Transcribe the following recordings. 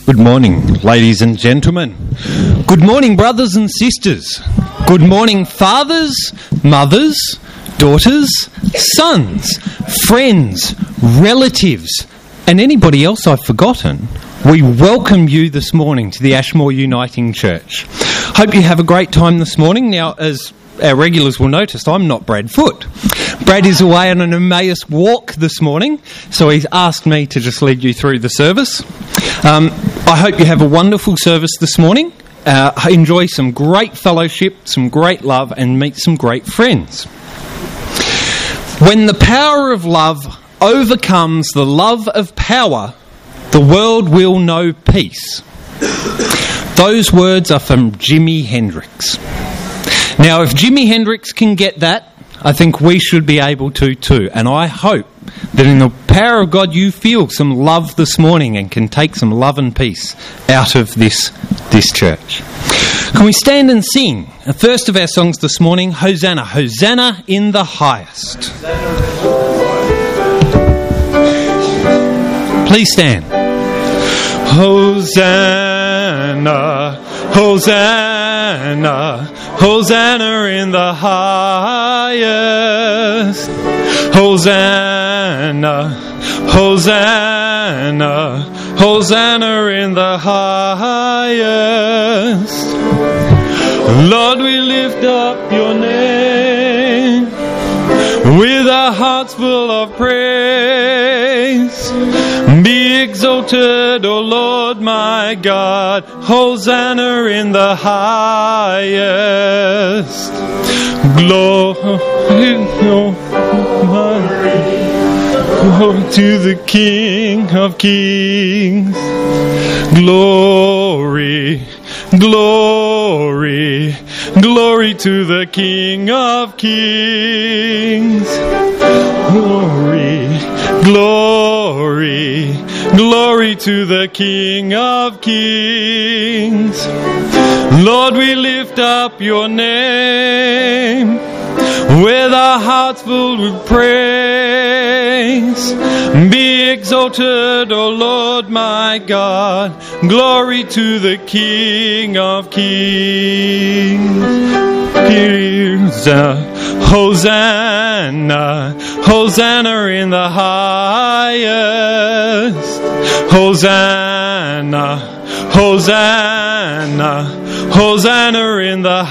Good morning, ladies and gentlemen. Good morning, brothers and sisters. Good morning, fathers, mothers, daughters, sons, friends, relatives, and anybody else I've forgotten. We welcome you this morning to the Ashmore Uniting Church. Hope you have a great time this morning. Now, as our regulars will notice, I'm not Brad Foote. Brad is away on an Emmaus walk this morning, so he's asked me to just lead you through the service. I hope you have a wonderful service this morning. Enjoy some great fellowship, some great love, and meet some great friends. When the power of love overcomes the love of power, the world will know peace. Those words are from Jimi Hendrix. Now, if Jimi Hendrix can get that, I think we should be able to too. And I hope that in the power of God you feel some love this morning and can take some love and peace out of this church. Can we stand and sing the first of our songs this morning, Hosanna, Hosanna in the highest. Please stand. Hosanna, Hosanna, Hosanna in the highest. Hosanna, Hosanna, Hosanna in the highest. Lord, we lift up your name with our hearts full of praise. Be exalted, O Lord my God, Hosanna in the highest. Glory to the King of Kings. Glory, glory, glory to the King of Kings. Glory, glory, glory to the King of Kings. Lord, we lift up your name with our hearts filled with praise. Be exalted, O Lord my God. Glory to the King of Kings. Hosanna, Hosanna in the highest. Hosanna, Hosanna, Hosanna in the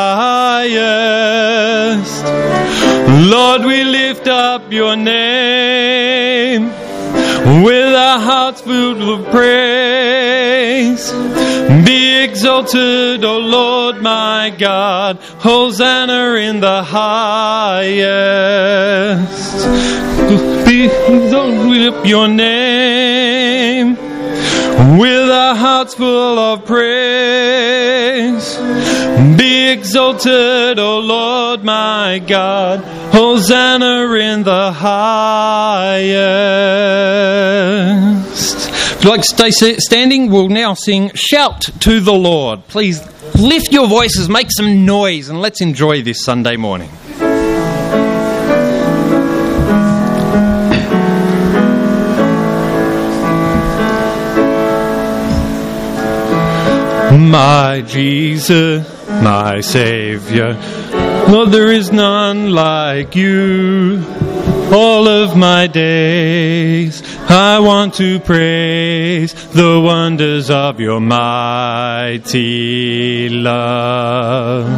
highest. Lord, we lift up your name with our hearts filled with praise. Be exalted, O Lord my God, Hosanna in the highest. Be exalted up your name with our hearts full of praise. Be exalted, O Lord my God, Hosanna in the highest. If you'd like to stay standing, we'll now sing Shout to the Lord. Please lift your voices, make some noise, and let's enjoy this Sunday morning. My Jesus, my Saviour, Lord, there is none like you. All of my days I want to praise the wonders of your mighty love.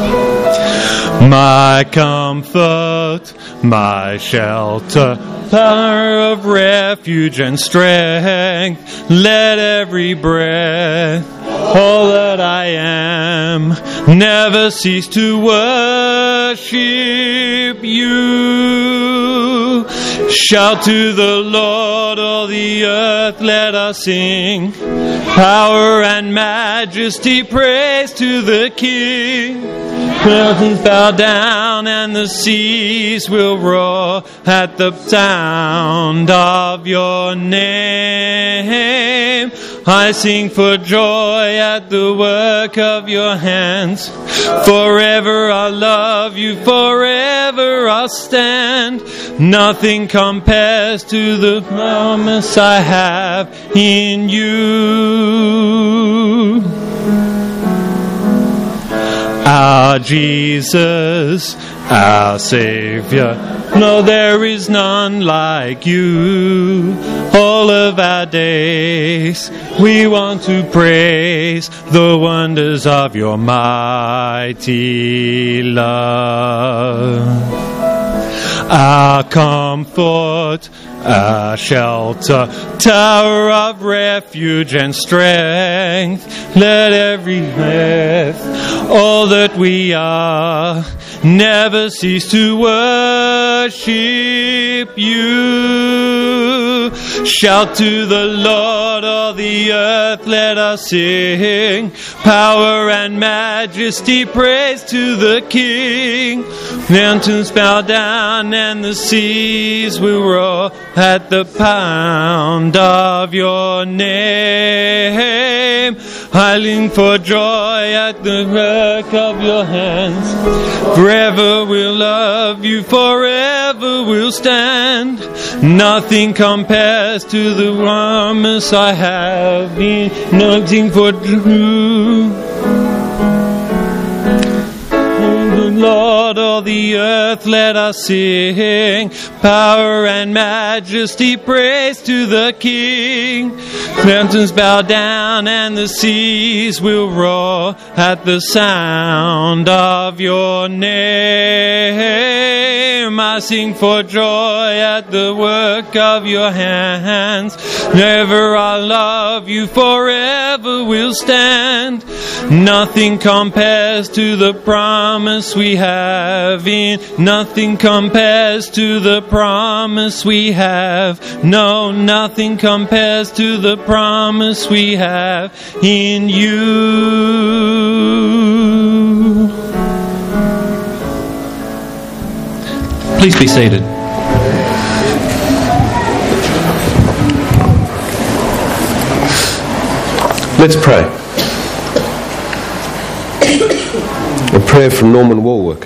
My comfort, my shelter, power of refuge and strength, let every breath, all that I am, never cease to worship you. Shout to the Lord, all the earth, let us sing. Power and majesty, praise to the King. Mountains bow down and the seas will roar at the sound of your name. I sing for joy at the work of your hands. Forever I'll love you, forever I'll stand. Nothing compares to the promise I have in you. Our Jesus, our Saviour, no, there is none like you. All of our days we want to praise the wonders of your mighty love. Our comfort, our shelter, tower of refuge and strength. Let every breath, all that we are, never cease to worship you. Shout to the Lord, all the earth, let us sing. Power and majesty, praise to the King. Mountains bow down and the seas will roar at the pound of your name. I lean for joy at the work of your hands. Forever we'll love you, forever we'll stand. Nothing compares to the promise I have been. Nothing for true. Lord, all the earth, let us sing. Power and majesty, praise to the King. Mountains bow down and the seas will roar at the sound of your name. I sing for joy at the work of your hands. Never I'll love you, forever we'll stand. Nothing compares to the promise we have in. Nothing compares to the promise we have. No, nothing compares to the promise we have in you. Please be seated. Let's pray. A prayer from Norman Walwork.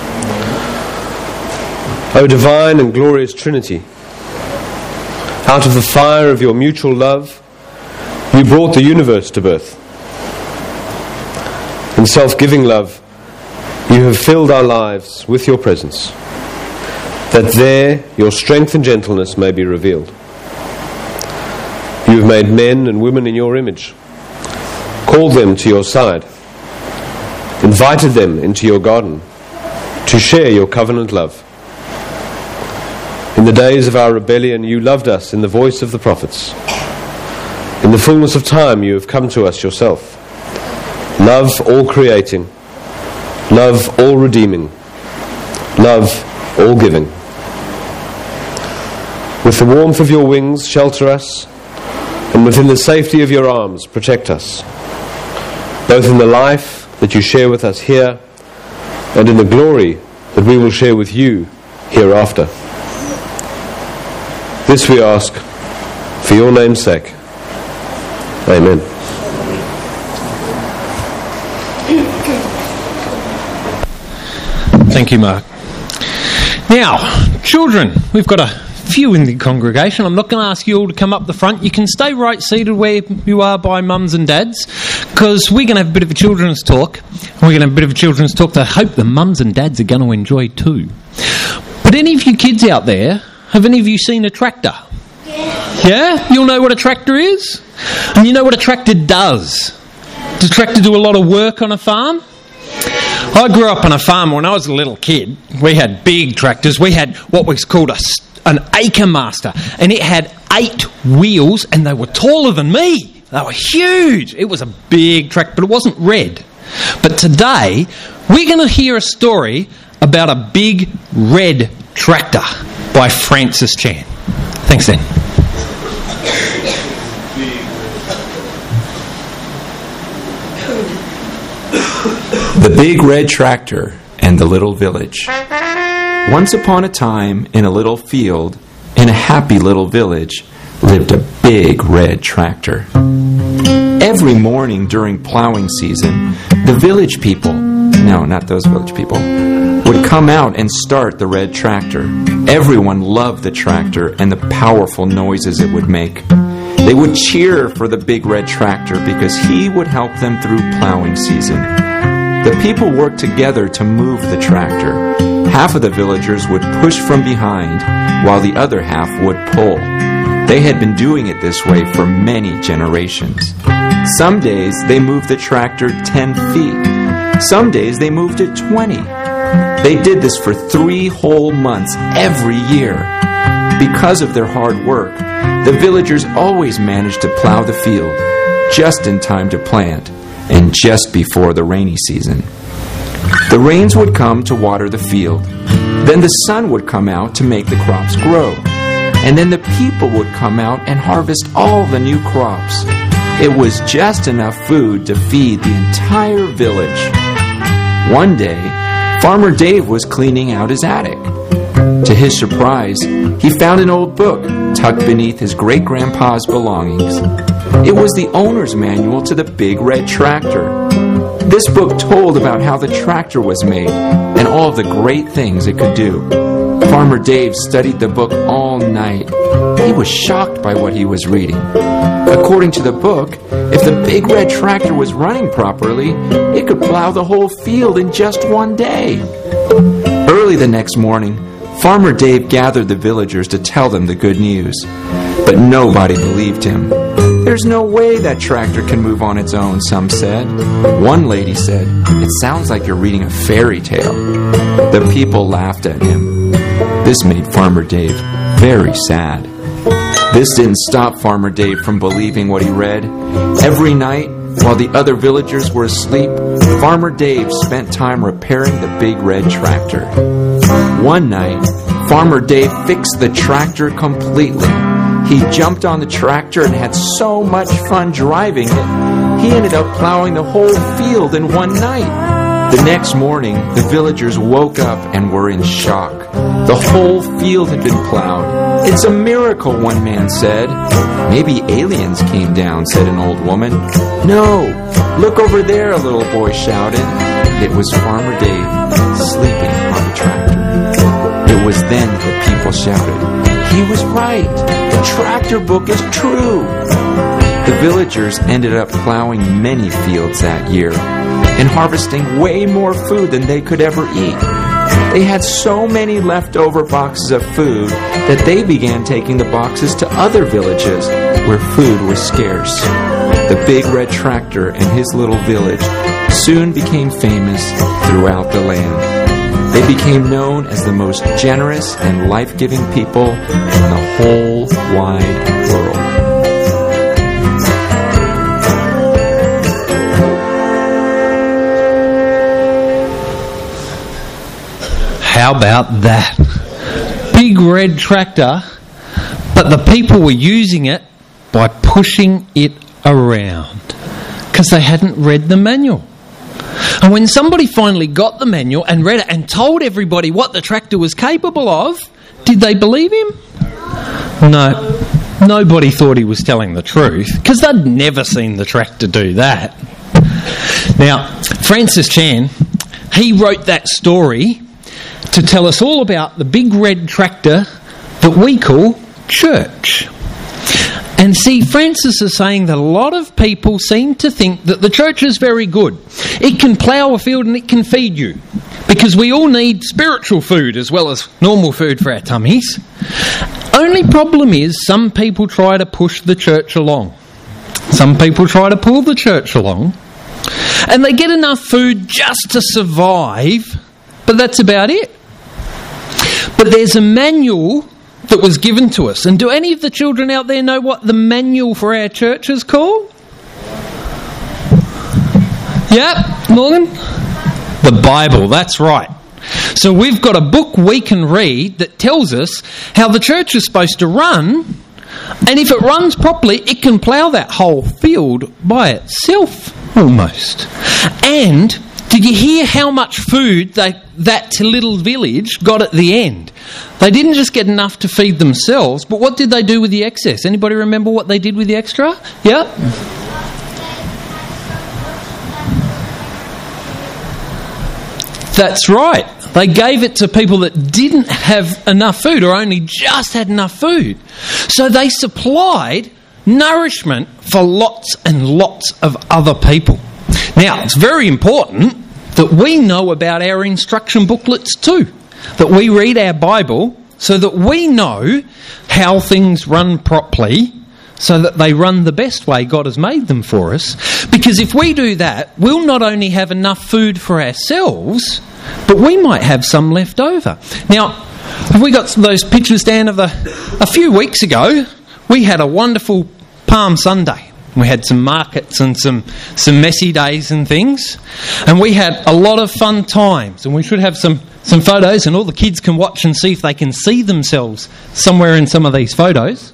O divine and glorious Trinity, out of the fire of your mutual love, you brought the universe to birth. In self-giving love, you have filled our lives with your presence, that there your strength and gentleness may be revealed. You have made men and women in your image, called them to your side, invited them into your garden to share your covenant love. In the days of our rebellion, you loved us in the voice of the prophets. In the fullness of time, you have come to us yourself. Love all creating, love all redeeming, love all giving. With the warmth of your wings, shelter us, and within the safety of your arms, protect us, both in the life that you share with us here and in the glory that we will share with you hereafter. This we ask for your name's sake. Amen. Thank you, Mark. Now, children, we've got a few in the congregation. I'm not going to ask you all to come up the front. You can stay right seated where you are by mums and dads, because we're going to have a bit of a children's talk. We're going to have a bit of a children's talk that I hope the mums and dads are going to enjoy too. But any of you kids out there, have any of you seen a tractor? Yeah? You'll know what a tractor is? And you know what a tractor does? Does a tractor do a lot of work on a farm? I grew up on a farm when I was a little kid. We had big tractors. We had what was called an acre master, and it had 8 wheels, and they were taller than me. They were huge. It was a big tractor, but it wasn't red. But today, we're going to hear a story about a big red tractor by Francis Chan. Thanks, then. The Big Red Tractor and the Little Village. Once upon a time, in a little field, in a happy little village, lived a big red tractor. Every morning during plowing season, the village people, no, not those village people, would come out and start the red tractor. Everyone loved the tractor and the powerful noises it would make. They would cheer for the big red tractor because he would help them through plowing season. The people worked together to move the tractor. Half of the villagers would push from behind, while the other half would pull. They had been doing it this way for many generations. Some days they moved the tractor 10 feet. Some days they moved it 20. They did this for 3 whole months every year. Because of their hard work, the villagers always managed to plow the field just in time to plant and just before the rainy season. The rains would come to water the field. Then the sun would come out to make the crops grow. And then the people would come out and harvest all the new crops. It was just enough food to feed the entire village. One day, Farmer Dave was cleaning out his attic. To his surprise, he found an old book tucked beneath his great-grandpa's belongings. It was the owner's manual to the big red tractor. This book told about how the tractor was made and all of the great things it could do. Farmer Dave studied the book all night. He was shocked by what he was reading. According to the book, if the big red tractor was running properly, it could plow the whole field in just one day. Early the next morning, Farmer Dave gathered the villagers to tell them the good news. But nobody believed him. There's no way that tractor can move on its own, some said. One lady said, "It sounds like you're reading a fairy tale." The people laughed at him. This made Farmer Dave very sad. This didn't stop Farmer Dave from believing what he read. Every night, while the other villagers were asleep, Farmer Dave spent time repairing the big red tractor. One night, Farmer Dave fixed the tractor completely. He jumped on the tractor and had so much fun driving it, he ended up plowing the whole field in one night. The next morning, the villagers woke up and were in shock. The whole field had been plowed. "It's a miracle," one man said. "Maybe aliens came down," said an old woman. "No, look over there," a little boy shouted. It was Farmer Dave sleeping on the tractor. It was then that people shouted, "He was right. The tractor book is true." The villagers ended up plowing many fields that year and harvesting way more food than they could ever eat. They had so many leftover boxes of food that they began taking the boxes to other villages where food was scarce. The big red tractor and his little village soon became famous throughout the land. They became known as the most generous and life-giving people in the whole wide world. How about that? Big red tractor, but the people were using it by pushing it around because they hadn't read the manual. And when somebody finally got the manual and read it and told everybody what the tractor was capable of, did they believe him? No. Nobody thought he was telling the truth because they'd never seen the tractor do that. Now, Francis Chan, he wrote that story to tell us all about the big red tractor that we call church. And see, Francis is saying that a lot of people seem to think that the church is very good. It can plough a field and it can feed you, because we all need spiritual food as well as normal food for our tummies. Only problem is some people try to push the church along. Some people try to pull the church along, and they get enough food just to survive, but that's about it. But there's a manual that was given to us. And do any of the children out there know what the manual for our church is called? Yeah, Morgan? The Bible, that's right. So we've got a book we can read that tells us how the church is supposed to run, and if it runs properly, it can plough that whole field by itself, almost. And did you hear how much food that little village got at the end? They didn't just get enough to feed themselves, but what did they do with the excess? Anybody remember what they did with the extra? Yeah? That's right. They gave it to people that didn't have enough food or only just had enough food. So they supplied nourishment for lots and lots of other people. Now, it's very important that we know about our instruction booklets too, that we read our Bible so that we know how things run properly, so that they run the best way God has made them for us. Because if we do that, we'll not only have enough food for ourselves, but we might have some left over. Now, have we got those pictures down of a few weeks ago, we had a wonderful Palm Sunday. We had some markets and some messy days and things. And we had a lot of fun times. And we should have some photos, and all the kids can watch and see if they can see themselves somewhere in some of these photos.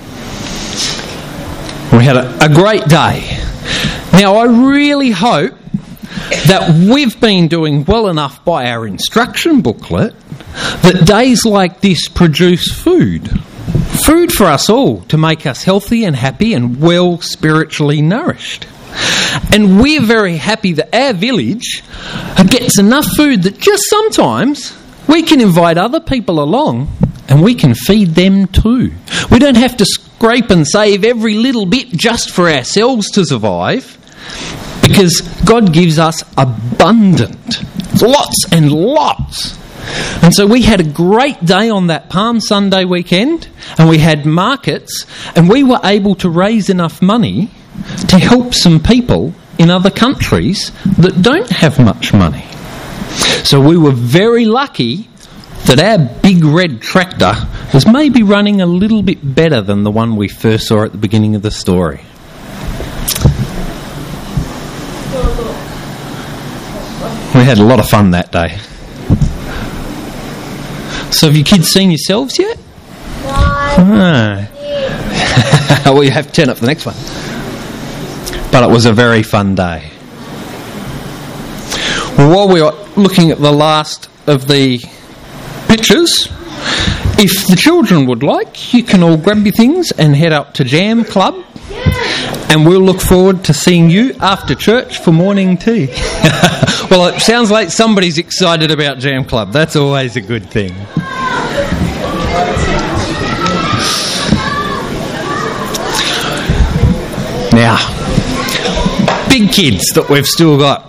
We had a great day. Now, I really hope that we've been doing well enough by our instruction booklet that days like this produce food for us all to make us healthy and happy and well spiritually nourished. And we're very happy that our village gets enough food that just sometimes we can invite other people along and we can feed them too. We don't have to scrape and save every little bit just for ourselves to survive, because God gives us abundant, lots and lots. And so we had a great day on that Palm Sunday weekend, and we had markets, and we were able to raise enough money to help some people in other countries that don't have much money. So we were very lucky that our big red tractor was maybe running a little bit better than the one we first saw at the beginning of the story. We had a lot of fun that day. So have you kids seen yourselves yet? No. Well, you have to turn up for the next one. But it was a very fun day. Well, while we are looking at the last of the pictures, if the children would like, you can all grab your things and head up to Jam Club, and we'll look forward to seeing you after church for morning tea. Well, it sounds like somebody's excited about Jam Club. That's always a good thing. Now, big kids that we've still got.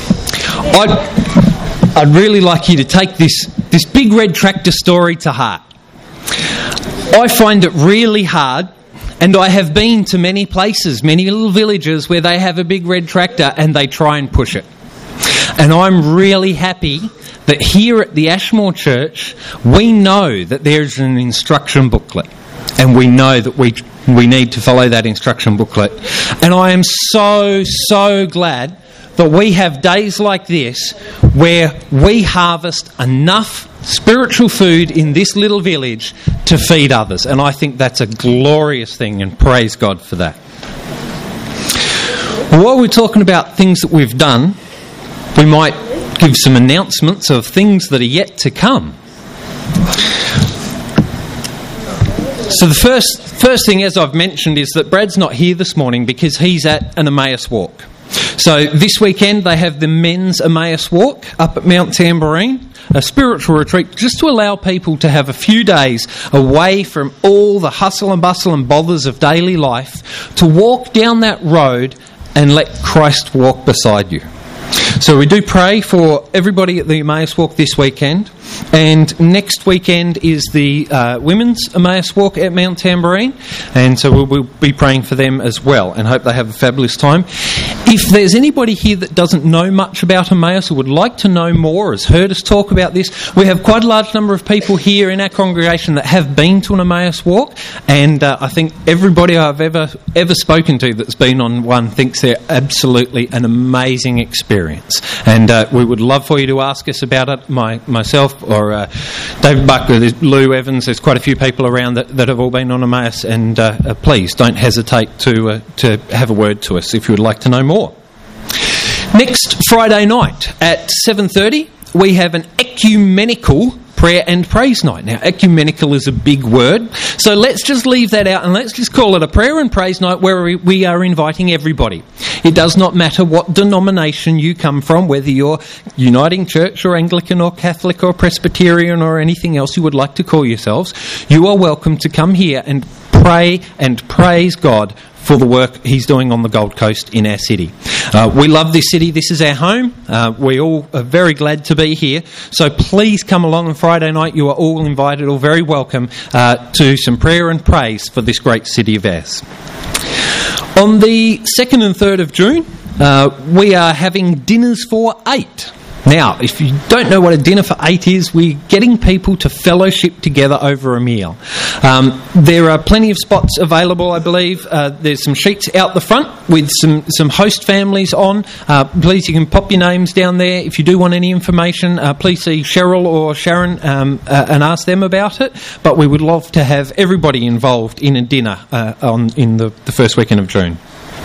I'd really like you to take this big red tractor story to heart. I find it really hard, and I have been to many places, many little villages where they have a big red tractor and they try and push it. And I'm really happy that here at the Ashmore Church, we know that there's an instruction booklet, and we know that we need to follow that instruction booklet. And I am so glad that we have days like this where we harvest enough spiritual food in this little village to feed others. And I think that's a glorious thing, and praise God for that. While we're talking about things that we've done, we might give some announcements of things that are yet to come. So the first thing, as I've mentioned, is that Brad's not here this morning because he's at an Emmaus walk. So this weekend they have the men's Emmaus walk up at Mount Tamborine, a spiritual retreat just to allow people to have a few days away from all the hustle and bustle and bothers of daily life, to walk down that road and let Christ walk beside you. So we do pray for everybody at the Emmaus Walk this weekend, and next weekend is the women's Emmaus Walk at Mount Tamborine, and so we'll be praying for them as well and hope they have a fabulous time. If there's anybody here that doesn't know much about Emmaus or would like to know more, has heard us talk about this, we have quite a large number of people here in our congregation that have been to an Emmaus Walk, and I think everybody I've ever spoken to that's been on one thinks they're absolutely an amazing experience. And we would love for you to ask us about it, myself or David Bucker, Lou Evans. There's quite a few people around that have all been on Emmaus, and please don't hesitate to have a word to us if you would like to know more. Next Friday night at 7:30 we have an ecumenical prayer and praise night. Now, ecumenical is a big word, so let's just leave that out and let's just call it a prayer and praise night where we are inviting everybody. It does not matter what denomination you come from, whether you're Uniting Church or Anglican or Catholic or Presbyterian or anything else you would like to call yourselves. You are welcome to come here and pray and praise God for the work He's doing on the Gold Coast in our city. We love this city. This is our home. We all are very glad to be here. So please come along on Friday night. You are all invited, all very welcome to some prayer and praise for this great city of ours. On the 2nd and 3rd of June, we are having dinners for 8. Now, if you don't know what a dinner for 8 is, we're getting people to fellowship together over a meal. There are plenty of spots available, I believe. There's some sheets out the front with some host families on. Please, you can pop your names down there. If you do want any information, please see Cheryl or Sharon and ask them about it. But we would love to have everybody involved in a dinner in the first weekend of June.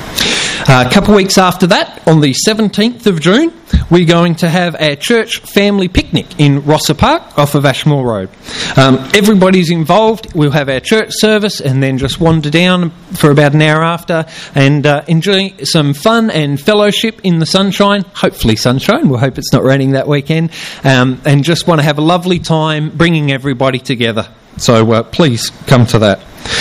A couple of weeks after that, on the 17th of June, we're going to have our church family picnic in Rosser Park off of Ashmore Road. Everybody's involved. We'll have our church service and then just wander down for about an hour after and enjoy some fun and fellowship in the sunshine. Hopefully sunshine. We'll hope it's not raining that weekend. And just want to have a lovely time bringing everybody together. So please come to that.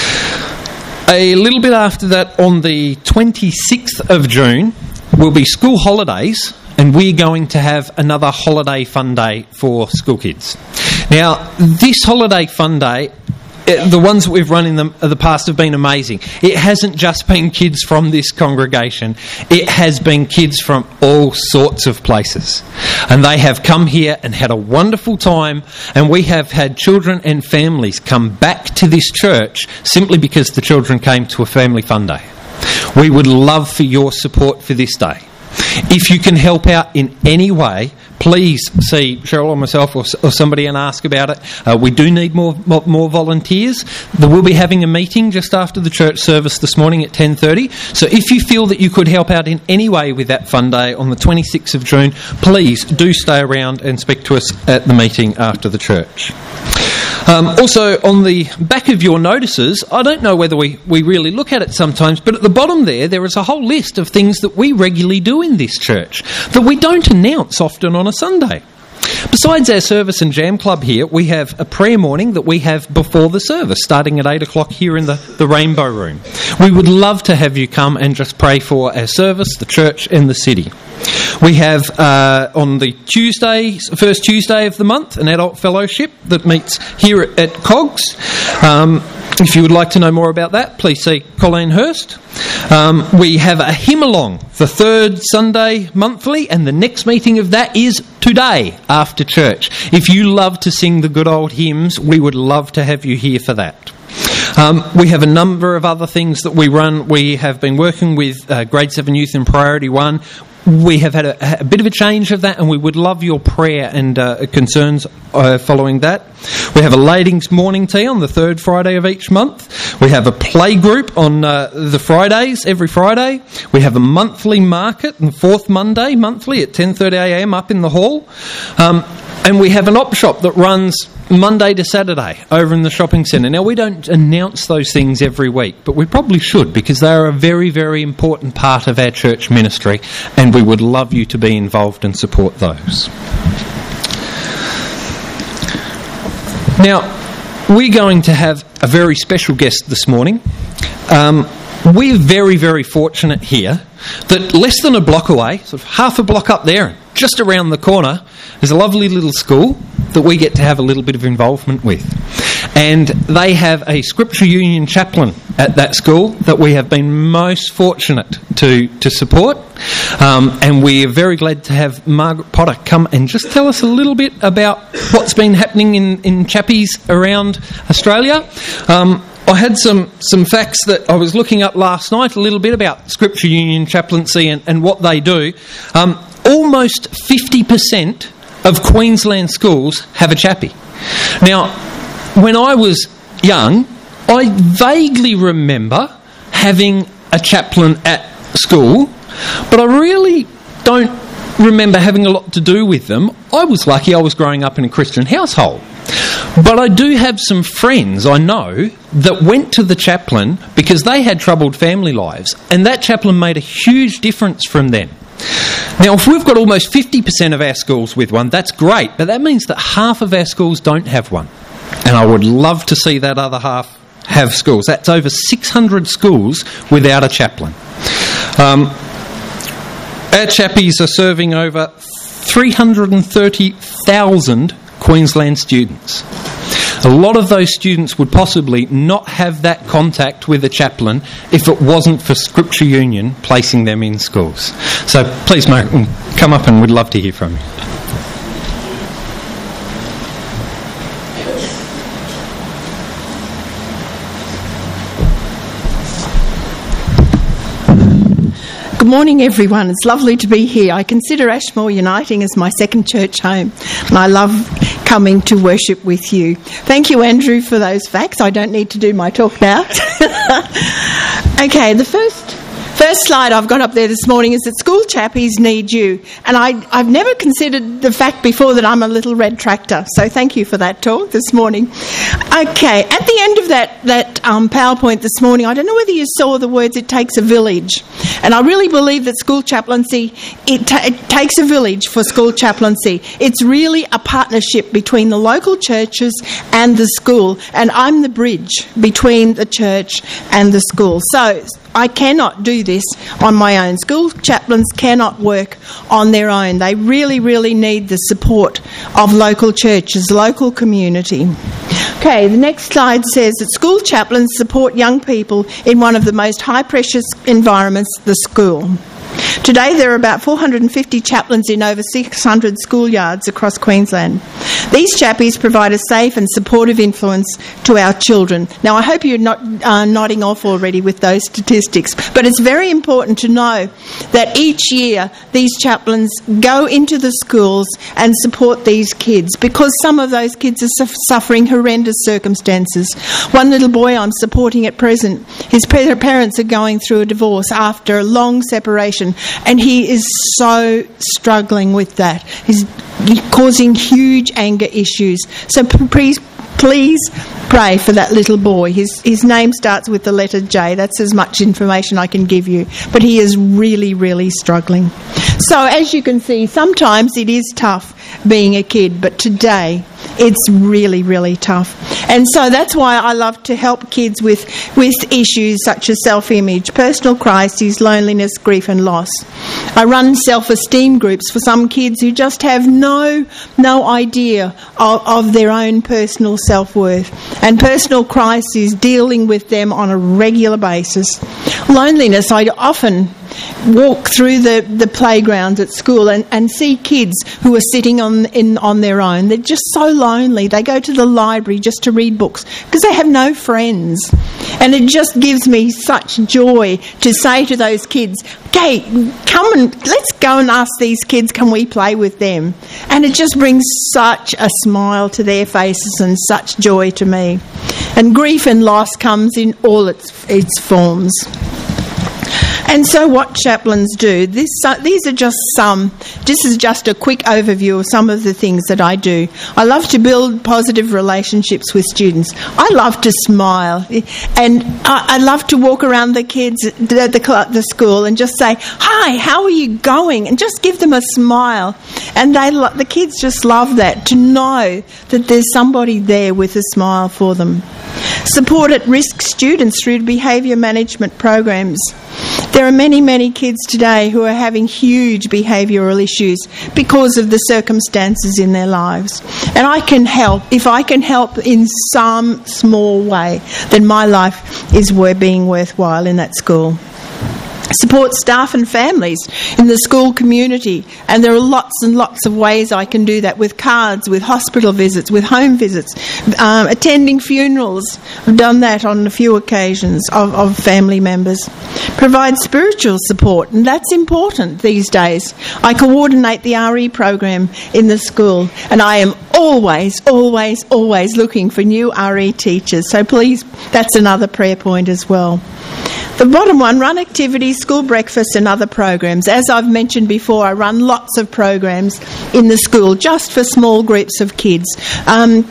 A little bit after that, on the 26th of June, will be school holidays, and we're going to have another holiday fun day for school kids. Now, this holiday fun day, the ones that we've run in the past have been amazing. It hasn't just been kids from this congregation. It has been kids from all sorts of places. And they have come here and had a wonderful time, and we have had children and families come back to this church simply because the children came to a family fun day. We would love for your support for this day. If you can help out in any way, please see Cheryl or myself or somebody and ask about it. We do need more volunteers. We'll be having a meeting just after the church service this morning at 10:30. So if you feel that you could help out in any way with that fun day on the 26th of June, please do stay around and speak to us at the meeting after the church. Also, on the back of your notices, I don't know whether we really look at it sometimes, but at the bottom there is a whole list of things that we regularly do in this church that we don't announce often on a Sunday. Besides our service and jam club here, we have a prayer morning that we have before the service, starting at 8 o'clock here in the Rainbow Room. We would love to have you come and just pray for our service, the church and the city. We have on the first Tuesday of the month, an adult fellowship that meets here at Cogs. If you would like to know more about that, please see Colleen Hurst. We have a hymn-along, the third Sunday monthly, and the next meeting of that is today after church. If you love to sing the good old hymns, we would love to have you here for that. We have a number of other things that we run. We have been working with Grade 7 Youth in Priority 1. We have had a bit of a change of that, and we would love your prayer and concerns following that. We have a ladies' morning tea on the third Friday of each month. We have a play group on the Fridays, every Friday. We have a monthly market on the fourth Monday monthly at 10:30am up in the hall. And we have an op shop that runs Monday to Saturday over in the shopping centre. Now, we don't announce those things every week, but we probably should, because they are a very, very important part of our church ministry, and we would love you to be involved and support those. Now, we're going to have a very special guest this morning. We're very, very fortunate here that less than a block away, sort of half a block up there, just around the corner, there's a lovely little school that we get to have a little bit of involvement with. And they have a Scripture Union chaplain at that school that we have been most fortunate to support. And we are very glad to have Margaret Potter come and just tell us a little bit about what's been happening in chappies around Australia. I had some facts that I was looking up last night, a little bit about Scripture Union chaplaincy and what they do. Almost 50% of Queensland schools have a chappie. Now, when I was young, I vaguely remember having a chaplain at school, but I really don't remember having a lot to do with them. I was lucky I was growing up in a Christian household. But I do have some friends I know that went to the chaplain because they had troubled family lives, and that chaplain made a huge difference from them. Now, if we've got almost 50% of our schools with one, that's great, but that means that half of our schools don't have one. And I would love to see that other half have schools. That's over 600 schools without a chaplain. Our chappies are serving over 330,000 Queensland students. A lot of those students would possibly not have that contact with a chaplain if it wasn't for Scripture Union placing them in schools. So please, Mark, come up and we'd love to hear from you. Good morning, everyone. It's lovely to be here. I consider Ashmore Uniting as my second church home, and I love coming to worship with you. Thank you, Andrew, for those facts. I don't need to do my talk now. Okay, the first slide I've got up there this morning is that school chappies need you. And I've never considered the fact before that I'm a little red tractor. So thank you for that talk this morning. Okay, at the end of that PowerPoint this morning, I don't know whether you saw the words, "It takes a village." And I really believe that school chaplaincy, it takes a village for school chaplaincy. It's really a partnership between the local churches and the school. And I'm the bridge between the church and the school. So I cannot do this on my own. School chaplains cannot work on their own. They really, really need the support of local churches, local community. Okay, the next slide says that school chaplains support young people in one of the most high-pressure environments, the school. Today there are about 450 chaplains in over 600 schoolyards across Queensland. These chappies provide a safe and supportive influence to our children. Now, I hope you're not nodding off already with those statistics, but it's very important to know that each year these chaplains go into the schools and support these kids, because some of those kids are suffering horrendous circumstances. One little boy I'm supporting at present, his parents are going through a divorce after a long separation, and he is so struggling with that. He's causing huge anger issues. So please pray for that little boy. His name starts with the letter J. That's as much information I can give you. But he is really, really struggling. So as you can see, sometimes it is tough being a kid, but today it's really, really tough. And so that's why I love to help kids with issues such as self-image, personal crises, loneliness, grief and loss. I run self-esteem groups for some kids who just have no idea of their own personal self-worth, and personal crises, dealing with them on a regular basis. Loneliness, I often walk through the playgrounds at school and see kids who are sitting on their own. They're just so lonely. They go to the library just to read books because they have no friends. And it just gives me such joy to say to those kids, okay, come and let's go and ask these kids, can we play with them? And it just brings such a smile to their faces and such joy to me. And grief and loss comes in all its forms. And so what chaplains do, these are just this is just a quick overview of some of the things that I do. I love to build positive relationships with students. I love to smile, and I love to walk around the kids at the school and just say, hi, how are you going? And just give them a smile. And the kids just love that, to know that there's somebody there with a smile for them. Support at-risk students through behaviour management programs. There are many, many kids today who are having huge behavioural issues because of the circumstances in their lives. And I can help. If I can help in some small way, then my life is being worthwhile in that school. Support staff and families in the school community, and there are lots and lots of ways I can do that, with cards, with hospital visits, with home visits, attending funerals. I've done that on a few occasions of family members. Provide spiritual support, and that's important these days. I coordinate the RE program in the school, and I am always looking for new RE teachers, so please, that's another prayer point as well. The bottom one, run activities, school breakfast and other programs. As I've mentioned before, I run lots of programs in the school just for small groups of kids. Isn't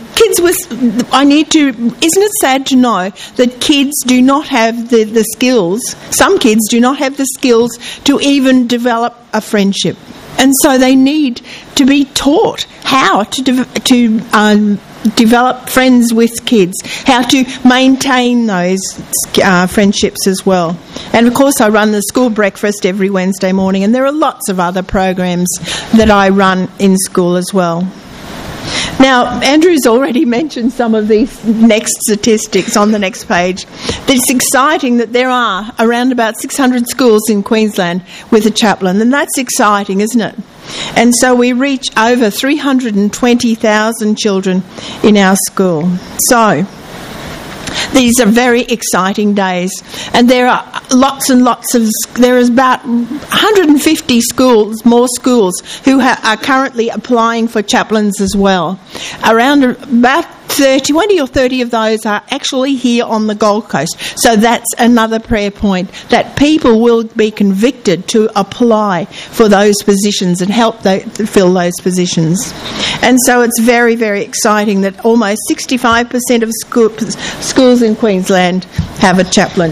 it sad to know that kids do not have the skills, some kids do not have the skills to even develop a friendship. And so they need to be taught how to develop friends with kids, how to maintain those friendships as well. And of course I run the school breakfast every Wednesday morning, and there are lots of other programs that I run in school as well. Now, Andrew's already mentioned some of these next statistics on the next page. It's exciting that there are around about 600 schools in Queensland with a chaplain, and that's exciting, isn't it? And so we reach over 320,000 children in our school. So these are very exciting days, and there are lots and lots of, there is about 150 schools, more schools, who are currently applying for chaplains as well. Around about 20 or 30 of those are actually here on the Gold Coast. So that's another prayer point, that people will be convicted to apply for those positions and help fill those positions. And so it's very, very exciting that almost 65% of schools in Queensland have a chaplain.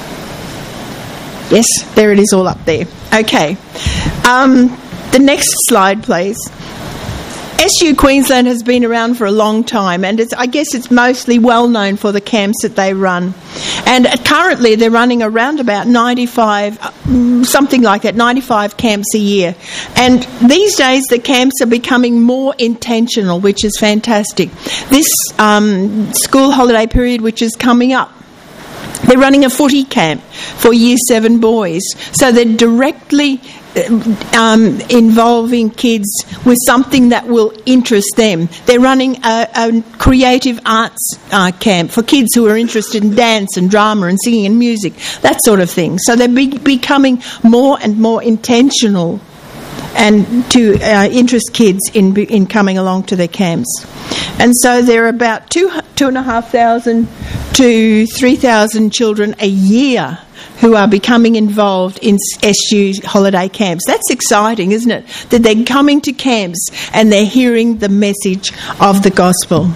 Yes, there it is all up there. Okay. The next slide, please. SU Queensland has been around for a long time, and I guess it's mostly well known for the camps that they run. And currently they're running around about 95, something like that, 95 camps a year. And these days the camps are becoming more intentional, which is fantastic. This school holiday period, which is coming up, they're running a footy camp for Year 7 boys. So they're directly involving kids with something that will interest them. They're running a creative arts camp for kids who are interested in dance and drama and singing and music, that sort of thing. So they're becoming more and more intentional and to interest kids in coming along to their camps. And so there are about 2,500 to 3,000 children a year who are becoming involved in SU holiday camps. That's exciting, isn't it? That they're coming to camps and they're hearing the message of the gospel.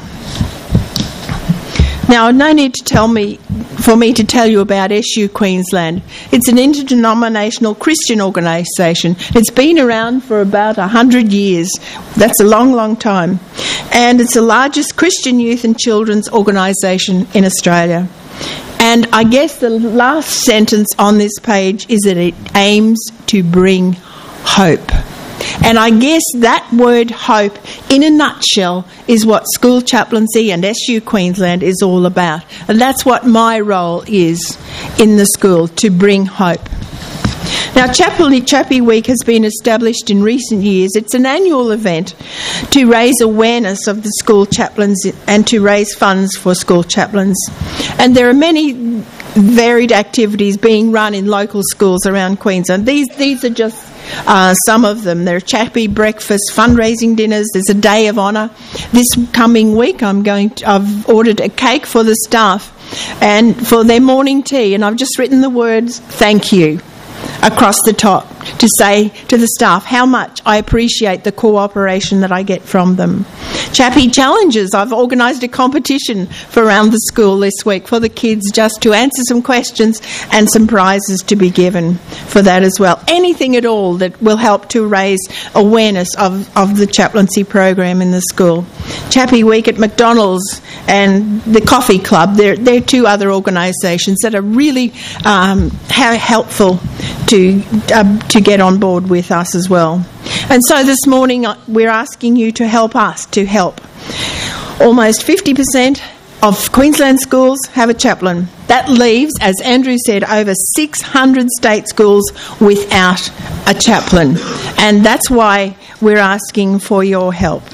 Now, no need for me to tell you about SU Queensland. It's an interdenominational Christian organisation. It's been around for about 100 years. That's a long, long time. And it's the largest Christian youth and children's organisation in Australia. And I guess the last sentence on this page is that it aims to bring hope. And I guess that word hope, in a nutshell, is what school chaplaincy and SU Queensland is all about. And that's what my role is in the school, to bring hope. Now, Chappie Week has been established in recent years. It's an annual event to raise awareness of the school chaplains and to raise funds for school chaplains. And there are many varied activities being run in local schools around Queensland. These are just some of them. There are Chappie breakfast, fundraising dinners. There's a day of honour. This coming week I've ordered a cake for the staff and for their morning tea, and I've just written the words "thank you" across the top to say to the staff how much I appreciate the cooperation that I get from them. Chappie Challenges, I've organised a competition for around the school this week for the kids just to answer some questions and some prizes to be given for that as well. Anything at all that will help to raise awareness of the chaplaincy program in the school. Chappie Week at McDonald's and the Coffee Club, they're two other organisations that are really helpful to get on board with us as well. And so this morning we're asking you to help us to help. Almost 50% of Queensland schools have a chaplain. That leaves, as Andrew said, over 600 state schools without a chaplain. And that's why we're asking for your help.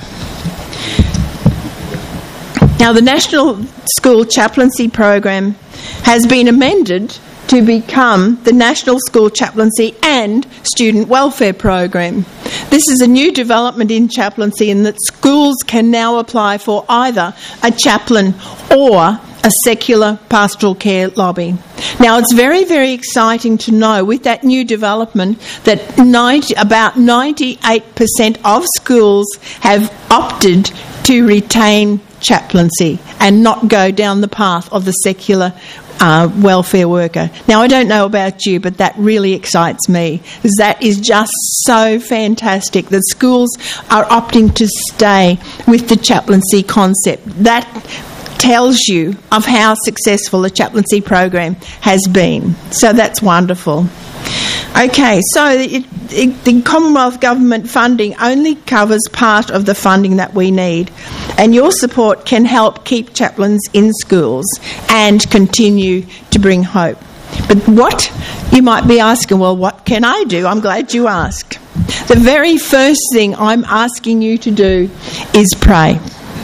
Now, the National School Chaplaincy Program has been amended to become the National School Chaplaincy and Student Welfare Program. This is a new development in chaplaincy in that schools can now apply for either a chaplain or a secular pastoral care lobby. Now, it's very, very exciting to know with that new development that about 98% of schools have opted to retain chaplaincy and not go down the path of the secular welfare worker. Now, I don't know about you, but that really excites me, because that is just so fantastic that schools are opting to stay with the chaplaincy concept. That tells you of how successful the chaplaincy program has been. So that's wonderful. Okay, so the Commonwealth Government funding only covers part of the funding that we need, and your support can help keep chaplains in schools and continue to bring hope. But what, you might be asking, well, what can I do? I'm glad you asked. The very first thing I'm asking you to do is pray.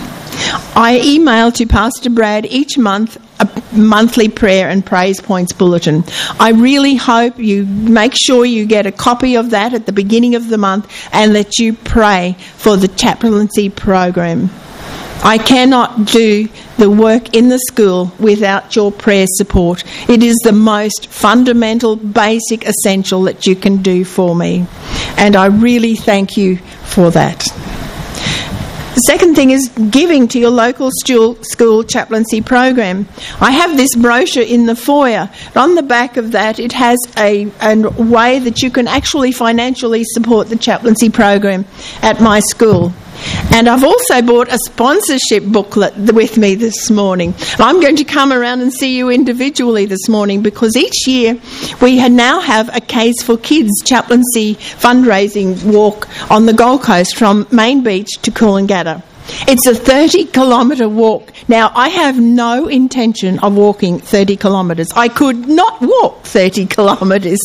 I email to Pastor Brad each month a monthly prayer and praise points bulletin. I really hope you make sure you get a copy of that at the beginning of the month and that you pray for the chaplaincy program. I cannot do the work in the school without your prayer support. It is the most fundamental, basic, essential that you can do for me. And I really thank you for that. The second thing is giving to your local school chaplaincy program. I have this brochure in the foyer. On the back of that, it has a way that you can actually financially support the chaplaincy program at my school. And I've also bought a sponsorship booklet with me this morning. I'm going to come around and see you individually this morning, because each year we now have a Case for Kids chaplaincy fundraising walk on the Gold Coast from Main Beach to Coolangatta. It's a 30-kilometre walk. Now, I have no intention of walking 30 kilometres. I could not walk 30 kilometres.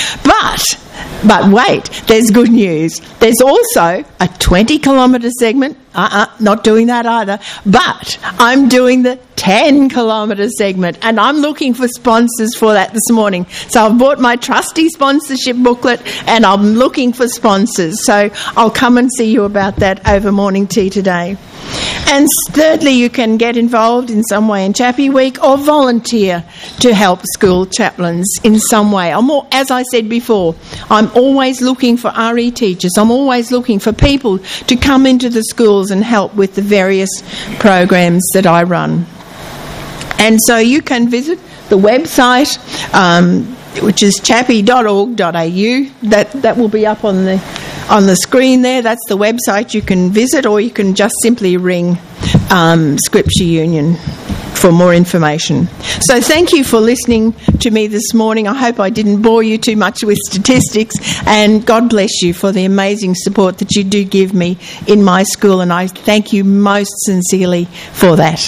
But wait, there's good news. There's also a 20-kilometre segment. Not doing that either. But I'm doing the 10-kilometre segment, and I'm looking for sponsors for that this morning. So I've bought my trusty sponsorship booklet, and I'm looking for sponsors. So I'll come and see you about that over morning tea today. And thirdly, you can get involved in some way in Chappie Week or volunteer to help school chaplains in some way. As I said before, I'm always looking for RE teachers. I'm always looking for people to come into the schools and help with the various programs that I run. And so you can visit the website, which is chappie.org.au. That will be up on the screen there. That's the website you can visit, or you can just simply ring Scripture Union for more information. So thank you for listening to me this morning. I hope I didn't bore you too much with statistics, and God bless you for the amazing support that you do give me in my school, and I thank you most sincerely for that.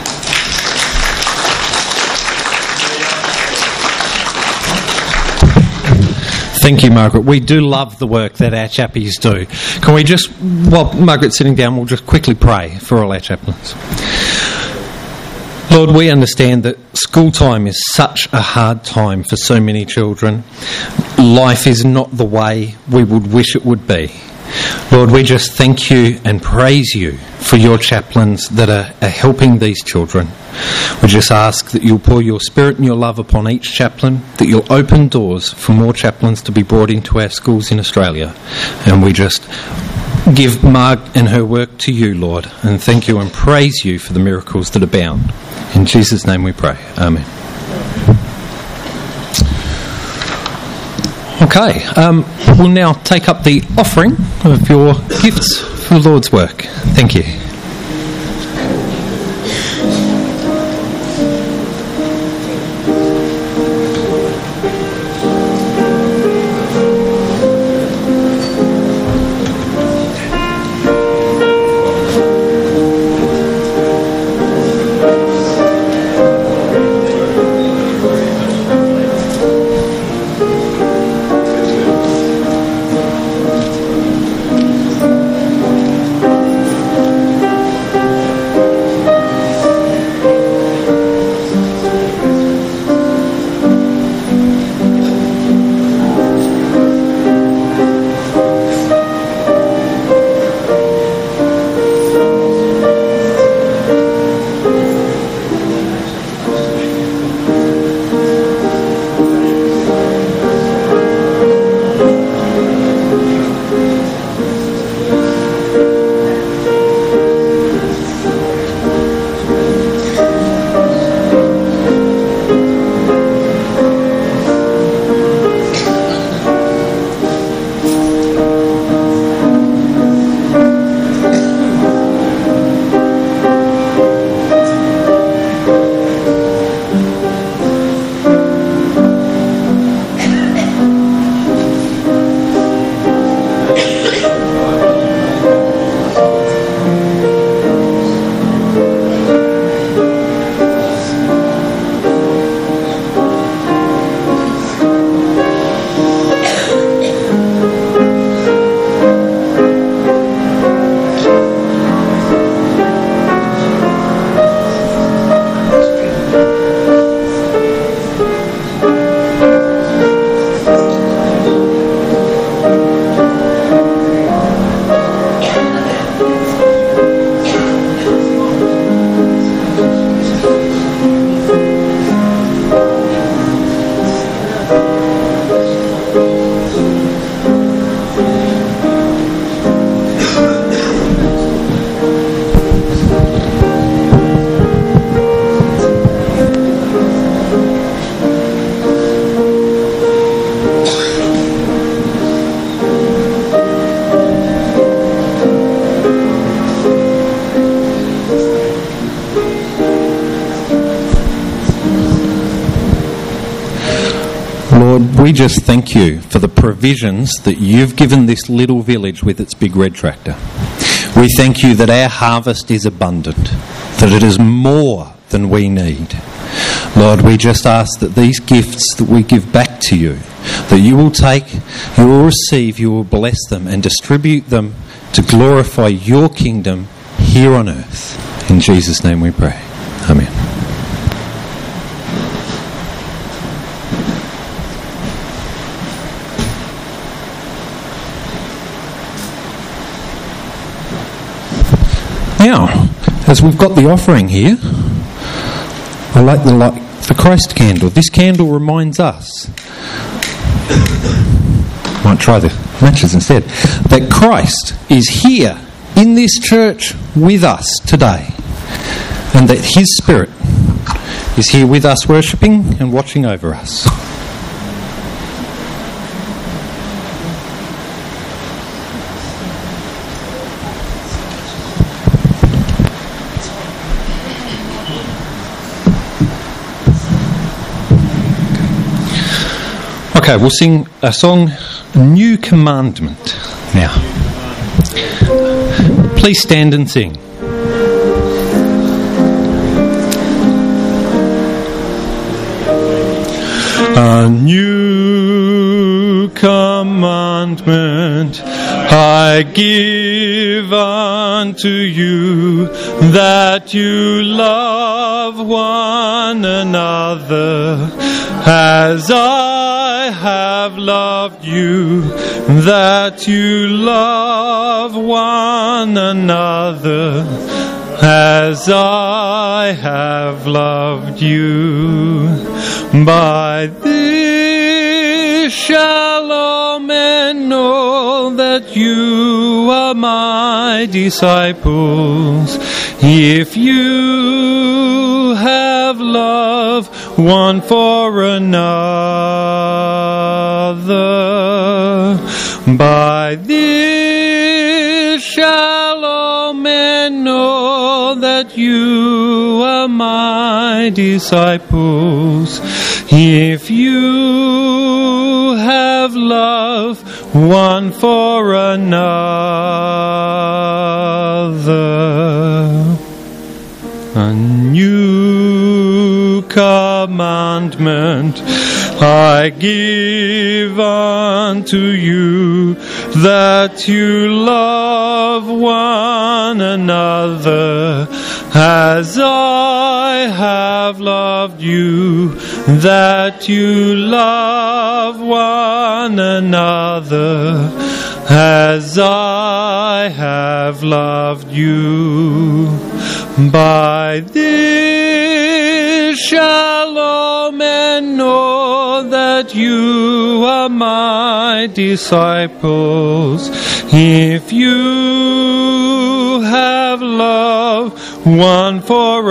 Thank you, Margaret. We do love the work that our chappies do. Can we just, while Margaret's sitting down, we'll just quickly pray for all our chaplains. Lord, we understand that school time is such a hard time for so many children. Life is not the way we would wish it would be. Lord, we just thank you and praise you for your chaplains that are helping these children. We just ask that you'll pour your spirit and your love upon each chaplain, that you'll open doors for more chaplains to be brought into our schools in Australia. And we just give Marg and her work to you, Lord, and thank you and praise you for the miracles that abound. In Jesus' name we pray. Amen. Okay, we'll now take up the offering of your gifts for the Lord's work. Thank you. we just thank you for the provisions that you've given this little village with its big red tractor. We thank you that our harvest is abundant, that it is more than we need. Lord, we just ask that these gifts that we give back to you, that you will take, you will receive, you will bless them and distribute them to glorify your kingdom here on earth. In Jesus' name we pray. Amen. Now, as we've got the offering here, I like the Christ candle. This candle reminds us, might try the matches instead, that Christ is here in this church with us today, and that his Spirit is here with us, worshipping and watching over us. Okay, we'll sing a song, New Commandment, now. Please stand and sing. A new commandment I give unto you, that you love one another as I have loved you, that you love one another as I have loved you. By this shall all men know that you are my disciples, if you have love one for another. By this shall all men know that you are my disciples, if you have love one for another. A new commandment I give unto you, that you love one another as I have loved you, that you love one another as I have loved you. By this shall all men know that you are my disciples, if you have love one for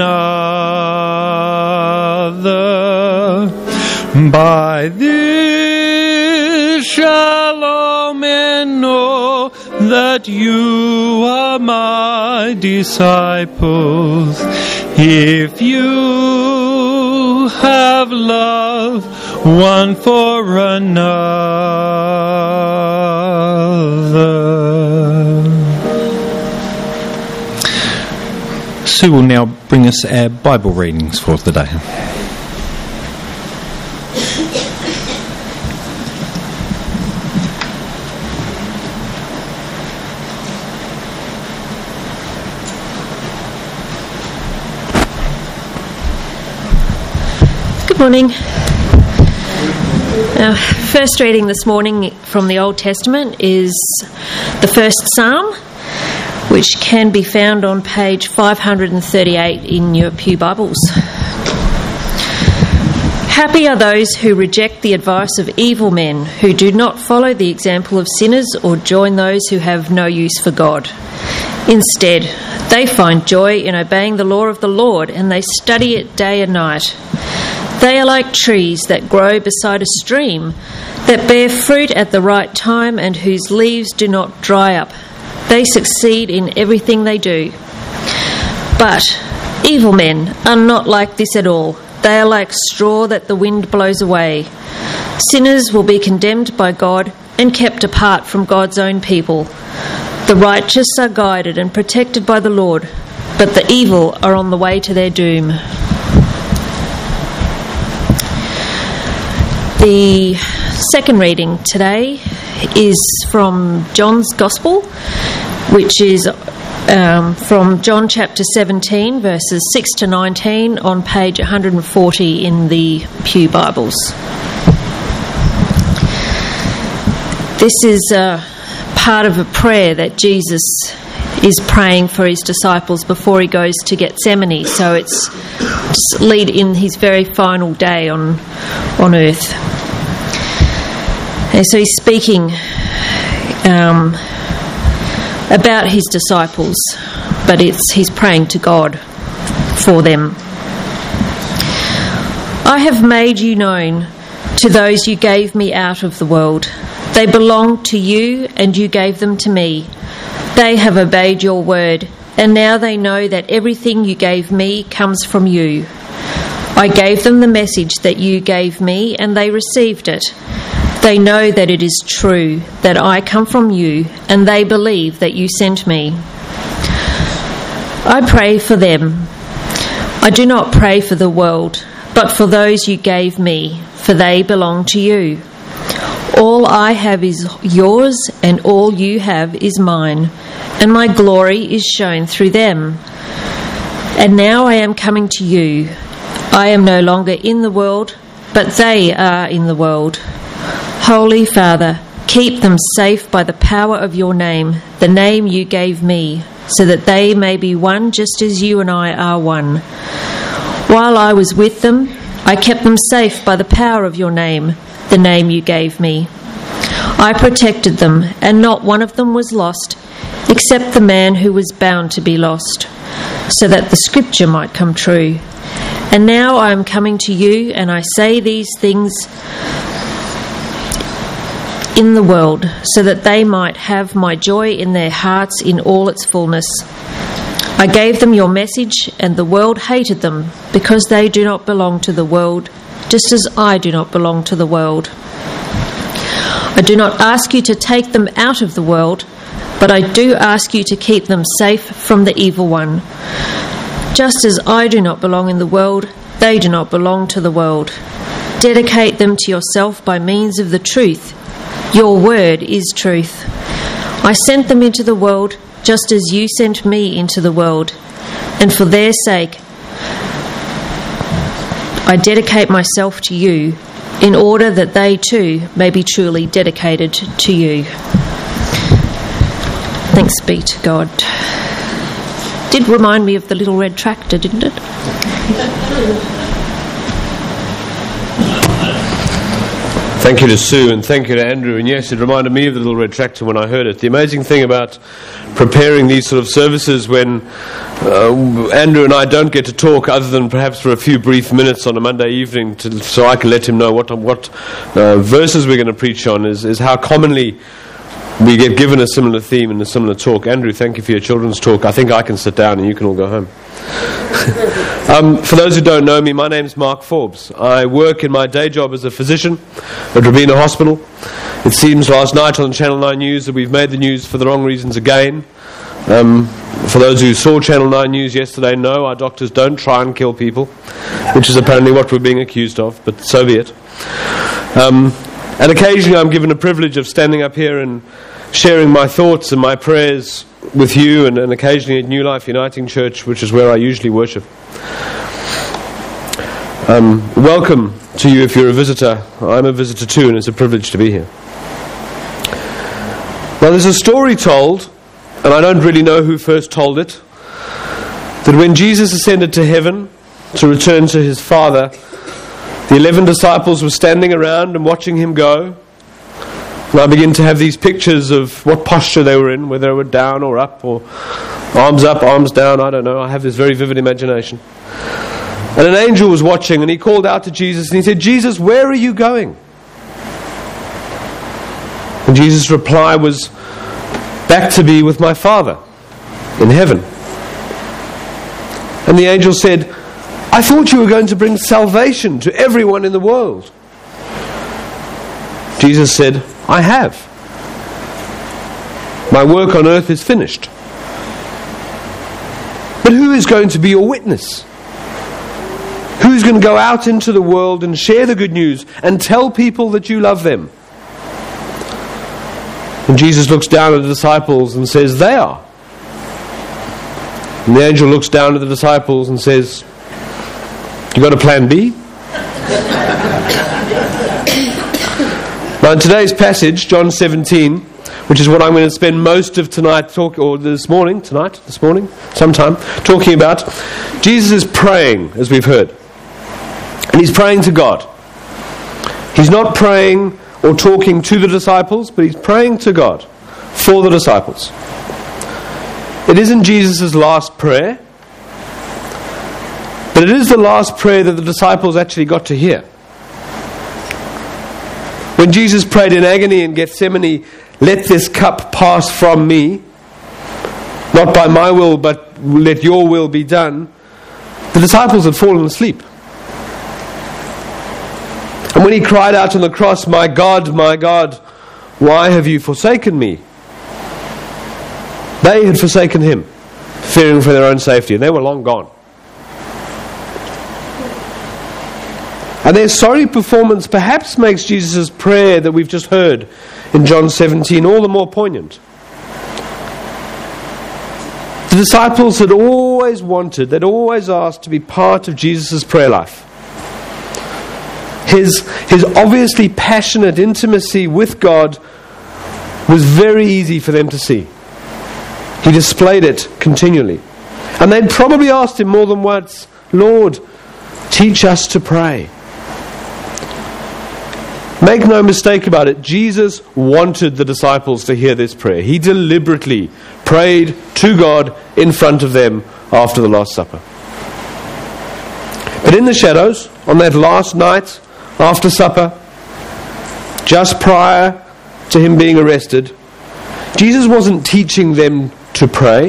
another. By this shall all men know that you are my disciples, if you have love one for another. Sue will now bring us our Bible readings for the day. Good morning. Our first reading this morning from the Old Testament is the first Psalm, which can be found on page 538 in your Pew Bibles. Happy are those who reject the advice of evil men, who do not follow the example of sinners or join those who have no use for God. Instead, they find joy in obeying the law of the Lord, and they study it day and night. They are like trees that grow beside a stream, that bear fruit at the right time and whose leaves do not dry up. They succeed in everything they do. But evil men are not like this at all. They are like straw that the wind blows away. Sinners will be condemned by God and kept apart from God's own people. The righteous are guided and protected by the Lord, but the evil are on the way to their doom. The second reading today is from John's Gospel, which is from John chapter 17, verses 6 to 19 on page 140 in the Pew Bibles. This is part of a prayer that Jesus is praying for his disciples before he goes to Gethsemane. So it's lead in his very final day on earth. And so he's speaking about his disciples, but he's praying to God for them. I have made you known to those you gave me out of the world. They belonged to you, and you gave them to me. They have obeyed your word, and now they know that everything you gave me comes from you. I gave them the message that you gave me, and they received it. They know that it is true, that I come from you, and they believe that you sent me. I pray for them. I do not pray for the world, but for those you gave me, for they belong to you. All I have is yours, and all you have is mine, and my glory is shown through them. And now I am coming to you. I am no longer in the world, but they are in the world. Holy Father, keep them safe by the power of your name, the name you gave me, so that they may be one just as you and I are one. While I was with them, I kept them safe by the power of your name, the name you gave me. I protected them, and not one of them was lost, except the man who was bound to be lost, so that the scripture might come true. And now I am coming to you, and I say these things in the world, so that they might have my joy in their hearts in all its fullness. I gave them your message, and the world hated them, because they do not belong to the world, just as I do not belong to the world. I do not ask you to take them out of the world, but I do ask you to keep them safe from the evil one. Just as I do not belong in the world, they do not belong to the world. Dedicate them to yourself by means of the truth. Your word is truth. I sent them into the world just as you sent me into the world, and for their sake I dedicate myself to you, in order that they too may be truly dedicated to you. Thanks be to God. Did remind me of the little red tractor, didn't it? Thank you to Sue and thank you to Andrew. And yes, it reminded me of the little red tractor when I heard it. The amazing thing about preparing these sort of services when Andrew and I don't get to talk other than perhaps for a few brief minutes on a Monday evening so I can let him know what verses we're going to preach on is how commonly we get given a similar theme and a similar talk. Andrew, thank you for your children's talk. I think I can sit down and you can all go home. For those who don't know me, my name's Mark Forbes. I work in my day job as a physician at Robina Hospital. It seems last night on Channel 9 News that we've made the news for the wrong reasons again. For those who saw Channel 9 News yesterday, no, our doctors don't try and kill people, which is apparently what we're being accused of, but so be it. And occasionally I'm given a privilege of standing up here and sharing my thoughts and my prayers with you and occasionally at New Life Uniting Church, which is where I usually worship. Welcome to you if you're a visitor. I'm a visitor too, and it's a privilege to be here. Now there's a story told, and I don't really know who first told it, that when Jesus ascended to heaven to return to his Father, the 11 disciples were standing around and watching him go. And I begin to have these pictures of what posture they were in, whether they were down or up, or arms up, arms down, I don't know. I have this very vivid imagination. And an angel was watching, and he called out to Jesus, and he said, "Jesus, where are you going?" And Jesus' reply was, "Back to be with my Father in heaven." And the angel said, "I thought you were going to bring salvation to everyone in the world." Jesus said, I have. My work on earth is finished. But who is going to be your witness? Who's going to go out into the world and share the good news and tell people that you love them? And Jesus looks down at the disciples and says, they are. And the angel looks down at the disciples and says, you got a plan B? Now in today's passage, John 17, which is what I'm going to spend most of tonight this morning, sometime, talking about, Jesus is praying, as we've heard. And he's praying to God. He's not praying or talking to the disciples, but he's praying to God for the disciples. It isn't Jesus' last prayer, but it is the last prayer that the disciples actually got to hear. When Jesus prayed in agony in Gethsemane, let this cup pass from me, not by my will, but let your will be done, the disciples had fallen asleep. And when he cried out on the cross, my God, why have you forsaken me? They had forsaken him, fearing for their own safety, and they were long gone. And their sorry performance perhaps makes Jesus' prayer that we've just heard in John 17 all the more poignant. The disciples had always wanted, they'd always asked to be part of Jesus' prayer life. His obviously passionate intimacy with God was very easy for them to see. He displayed it continually. And they'd probably asked him more than once, Lord, teach us to pray. Make no mistake about it, Jesus wanted the disciples to hear this prayer. He deliberately prayed to God in front of them after the Last Supper. But in the shadows, on that last night after supper, just prior to him being arrested, Jesus wasn't teaching them to pray.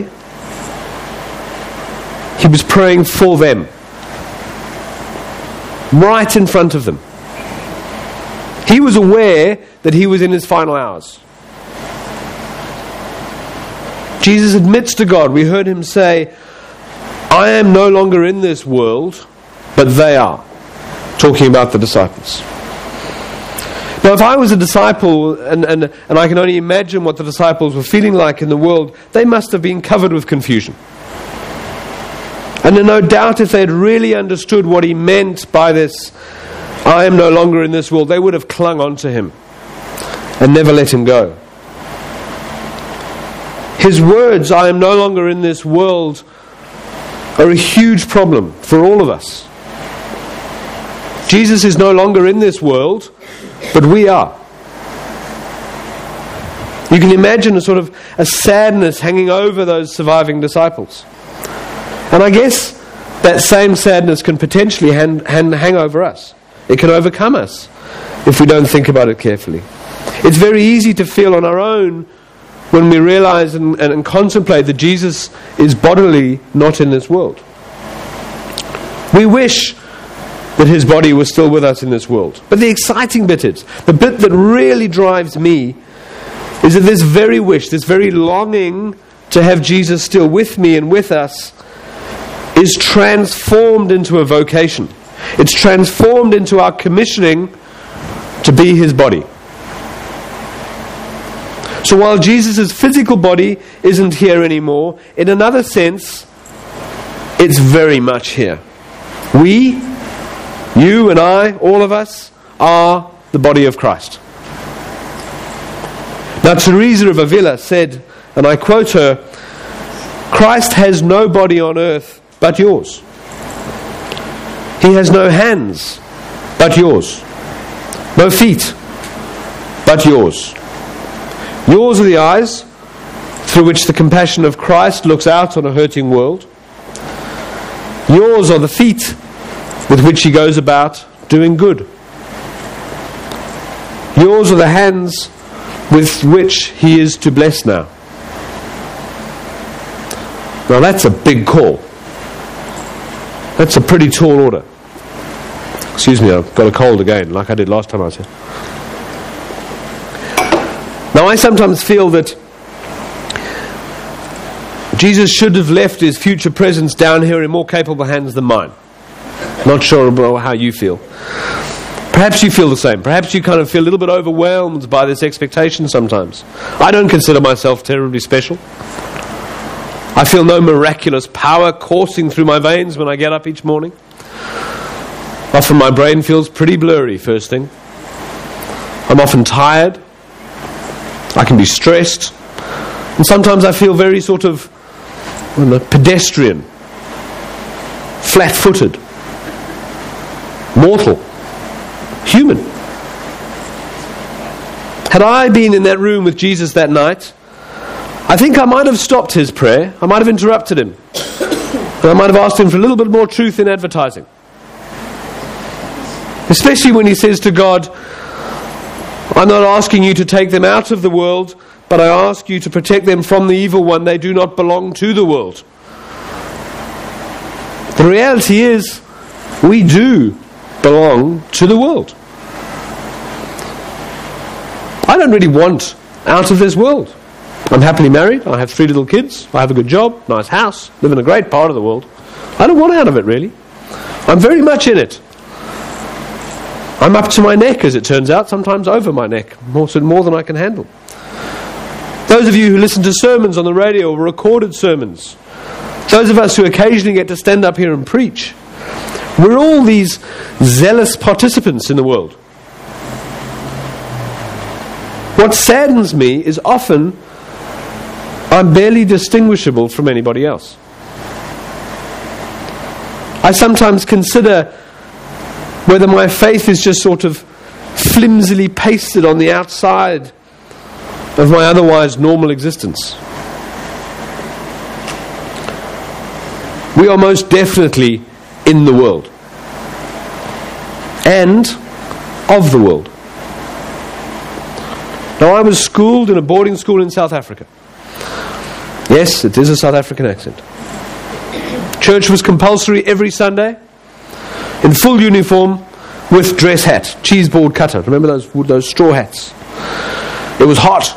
He was praying for them, right in front of them. He was aware that he was in his final hours. Jesus admits to God. We heard him say, I am no longer in this world, but they are. Talking about the disciples. Now if I was a disciple, and I can only imagine what the disciples were feeling like in the world, they must have been covered with confusion. And no doubt if they had really understood what he meant by this, I am no longer in this world, they would have clung on to him and never let him go. His words, I am no longer in this world, are a huge problem for all of us. Jesus is no longer in this world, but we are. You can imagine a sort of a sadness hanging over those surviving disciples. And I guess that same sadness can potentially hang over us. It can overcome us if we don't think about it carefully. It's very easy to feel on our own when we realize and contemplate that Jesus is bodily not in this world. We wish that his body was still with us in this world. But the exciting bit is, the bit that really drives me, is that this very wish, this very longing to have Jesus still with me and with us, is transformed into a vocation. It's transformed into our commissioning to be his body. So while Jesus' physical body isn't here anymore, in another sense, it's very much here. We, you and I, all of us, are the body of Christ. Now Teresa of Avila said, and I quote her, Christ has no body on earth but yours. He has no hands but yours. No feet but yours. Yours are the eyes through which the compassion of Christ looks out on a hurting world. Yours are the feet with which he goes about doing good. Yours are the hands with which he is to bless now. Now that's a big call. That's a pretty tall order. Excuse me, I've got a cold again, like I did last time I was here. Now, I sometimes feel that Jesus should have left his future presence down here in more capable hands than mine. Not sure about how you feel. Perhaps you feel the same. Perhaps you kind of feel a little bit overwhelmed by this expectation sometimes. I don't consider myself terribly special. I feel no miraculous power coursing through my veins when I get up each morning. Often my brain feels pretty blurry first thing. I'm often tired. I can be stressed. And sometimes I feel very sort of pedestrian, flat-footed, mortal, human. Had I been in that room with Jesus that night, I think I might have stopped his prayer. I might have interrupted him. And I might have asked him for a little bit more truth in advertising. Especially when he says to God, I'm not asking you to take them out of the world, but I ask you to protect them from the evil one. They do not belong to the world. The reality is, we do belong to the world. I don't really want out of this world. I'm happily married. I have 3 little kids. I have a good job, nice house, live in a great part of the world. I don't want out of it, really. I'm very much in it. I'm up to my neck, as it turns out, sometimes over my neck, more than I can handle. Those of you who listen to sermons on the radio or recorded sermons, those of us who occasionally get to stand up here and preach, we're all these zealous participants in the world. What saddens me is often I'm barely distinguishable from anybody else. I sometimes consider whether my faith is just sort of flimsily pasted on the outside of my otherwise normal existence. We are most definitely in the world and of the world. Now, I was schooled in a boarding school in South Africa. Yes, it is a South African accent. Church was compulsory every Sunday, in full uniform, with dress hat, cheese board cutter. Remember those straw hats? It was hot.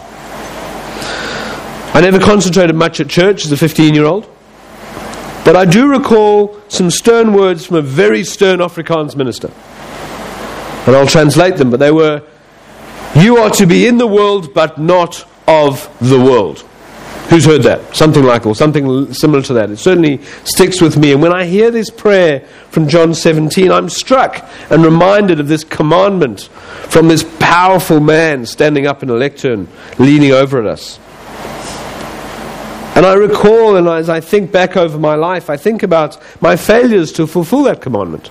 I never concentrated much at church as a 15-year-old, but I do recall some stern words from a very stern Afrikaans minister. And I'll translate them, but they were, "You are to be in the world, but not of the world." Who's heard that? Something like, or something similar to that. It certainly sticks with me. And when I hear this prayer from John 17, I'm struck and reminded of this commandment from this powerful man standing up in a lectern, leaning over at us. And I recall, and as I think back over my life, I think about my failures to fulfill that commandment.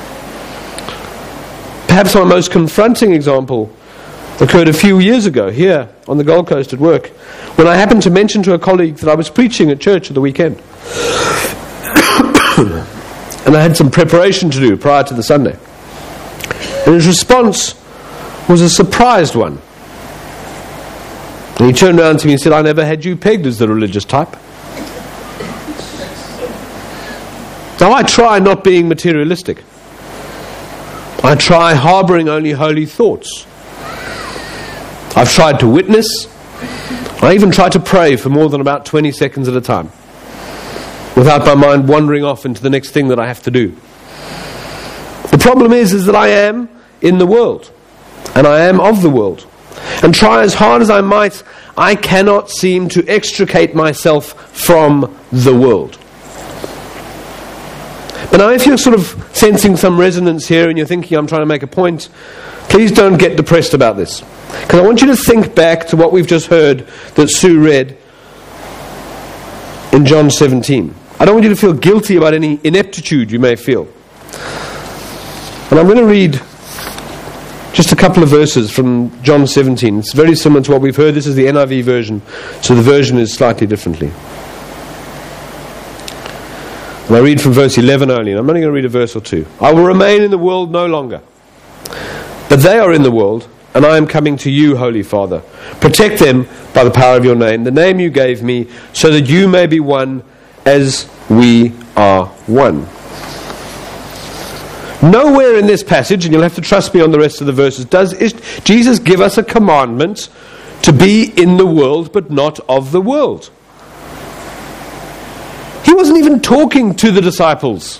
Perhaps my most confronting example occurred a few years ago here on the Gold Coast at work, when I happened to mention to a colleague that I was preaching at church at the weekend. And I had some preparation to do prior to the Sunday. And his response was a surprised one. And he turned around to me and said, "I never had you pegged as the religious type." Now, I try not being materialistic. I try harbouring only holy thoughts. I've tried to witness. I even try to pray for more than about 20 seconds at a time, without my mind wandering off into the next thing that I have to do. The problem is that I am in the world, and I am of the world. And try as hard as I might, I cannot seem to extricate myself from the world. But now, if you're sort of sensing some resonance here and you're thinking I'm trying to make a point, please don't get depressed about this. Because I want you to think back to what we've just heard that Sue read in John 17. I don't want you to feel guilty about any ineptitude you may feel. And I'm going to read just a couple of verses from John 17. It's very similar to what we've heard. This is the NIV version, so the version is slightly differently. And I read from verse 11 only, and I'm only going to read a verse or two. "I will remain in the world no longer, but they are in the world, and I am coming to you, Holy Father. Protect them by the power of your name, the name you gave me, so that you may be one as we are one." Nowhere in this passage, and you'll have to trust me on the rest of the verses, does Jesus give us a commandment to be in the world but not of the world. He wasn't even talking to the disciples.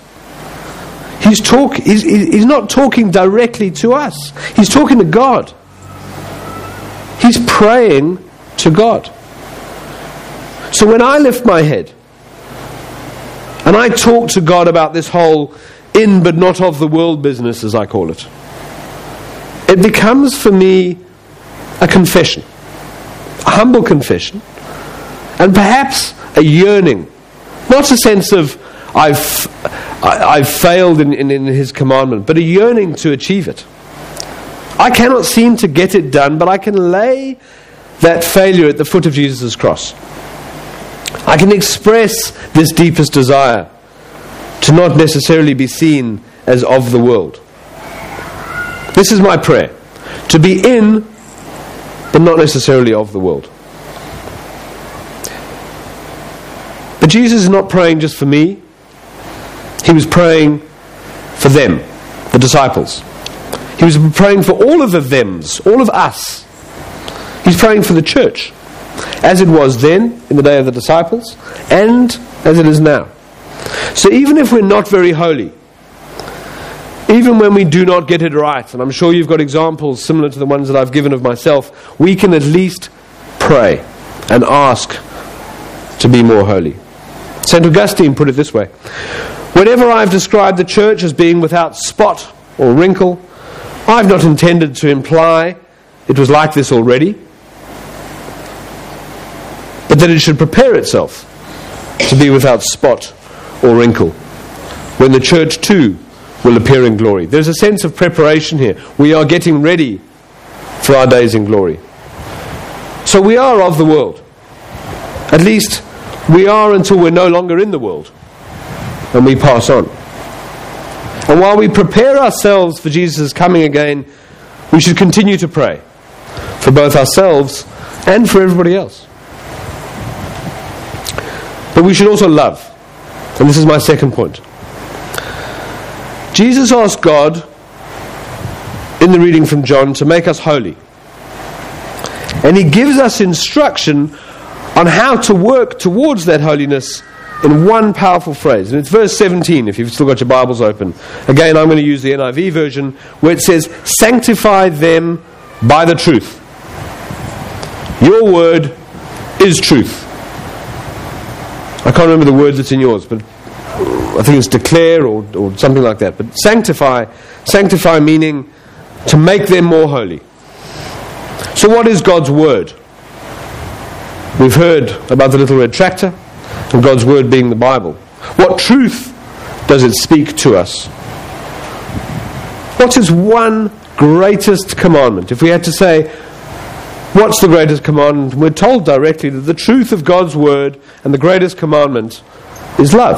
He's not talking directly to us. He's talking to God. He's praying to God. So when I lift my head and I talk to God about this whole in but not of the world business, as I call it, it becomes for me a confession, a humble confession, and perhaps a yearning. Not a sense of I've failed in His commandment, but a yearning to achieve it. I cannot seem to get it done, but I can lay that failure at the foot of Jesus' cross. I can express this deepest desire to not necessarily be seen as of the world. This is my prayer, to be in, but not necessarily of the world. But Jesus is not praying just for me. He was praying for them, the disciples. He was praying for all of the thems, all of us. He's praying for the church, as it was then, in the day of the disciples, and as it is now. So even if we're not very holy, even when we do not get it right, and I'm sure you've got examples similar to the ones that I've given of myself, we can at least pray and ask to be more holy. St. Augustine put it this way: whenever I've described the church as being without spot or wrinkle, I've not intended to imply it was like this already, but that it should prepare itself to be without spot or wrinkle when the church too will appear in glory. There's a sense of preparation here. We are getting ready for our days in glory. So we are of the world. At least we are until we're no longer in the world and we pass on. And while we prepare ourselves for Jesus' coming again, we should continue to pray for both ourselves and for everybody else. But we should also love. And this is my second point. Jesus asked God in the reading from John to make us holy. And He gives us instruction on how to work towards that holiness in one powerful phrase. And it's verse 17, if you've still got your Bibles open. Again, I'm going to use the NIV version, where it says, "Sanctify them by the truth. Your word is truth." I can't remember the word that's in yours, but I think it's declare or something like that. But sanctify meaning to make them more holy. So what is God's word? We've heard about the little red tractor, and God's word being the Bible. What truth does it speak to us? What's His one greatest commandment? If we had to say, what's the greatest commandment? We're told directly that the truth of God's word and the greatest commandment is love.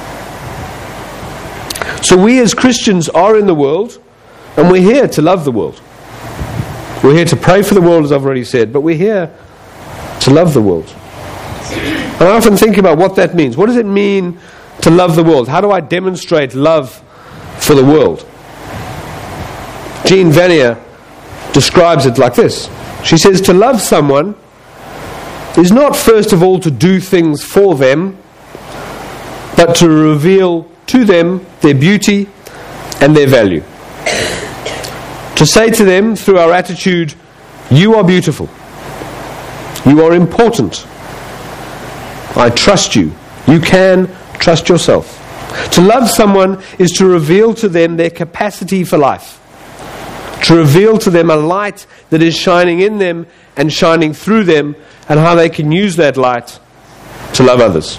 So we as Christians are in the world, and we're here to love the world. We're here to pray for the world, as I've already said, but we're here to love the world. And I often think about what that means. What does it mean to love the world? How do I demonstrate love for the world? Jean Vanier describes it like this. She says, to love someone is not first of all to do things for them, but to reveal to them their beauty and their value. To say to them through our attitude, you are beautiful. You are important. I trust you. You can trust yourself. To love someone is to reveal to them their capacity for life. To reveal to them a light that is shining in them and shining through them, and how they can use that light to love others.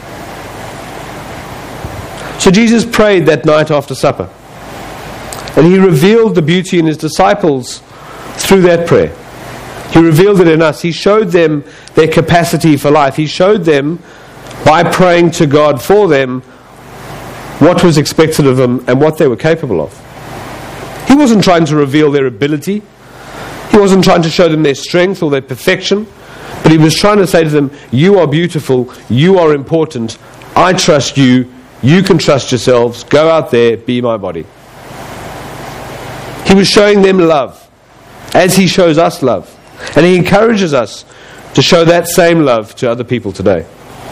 So Jesus prayed that night after supper, and He revealed the beauty in His disciples through that prayer. He revealed it in us. He showed them their capacity for life. He showed them, by praying to God for them, what was expected of them and what they were capable of. He wasn't trying to reveal their ability. He wasn't trying to show them their strength or their perfection. But He was trying to say to them, you are beautiful, you are important, I trust you, you can trust yourselves, go out there, be my body. He was showing them love, as He shows us love. And he encourages us to show that same love to other people today.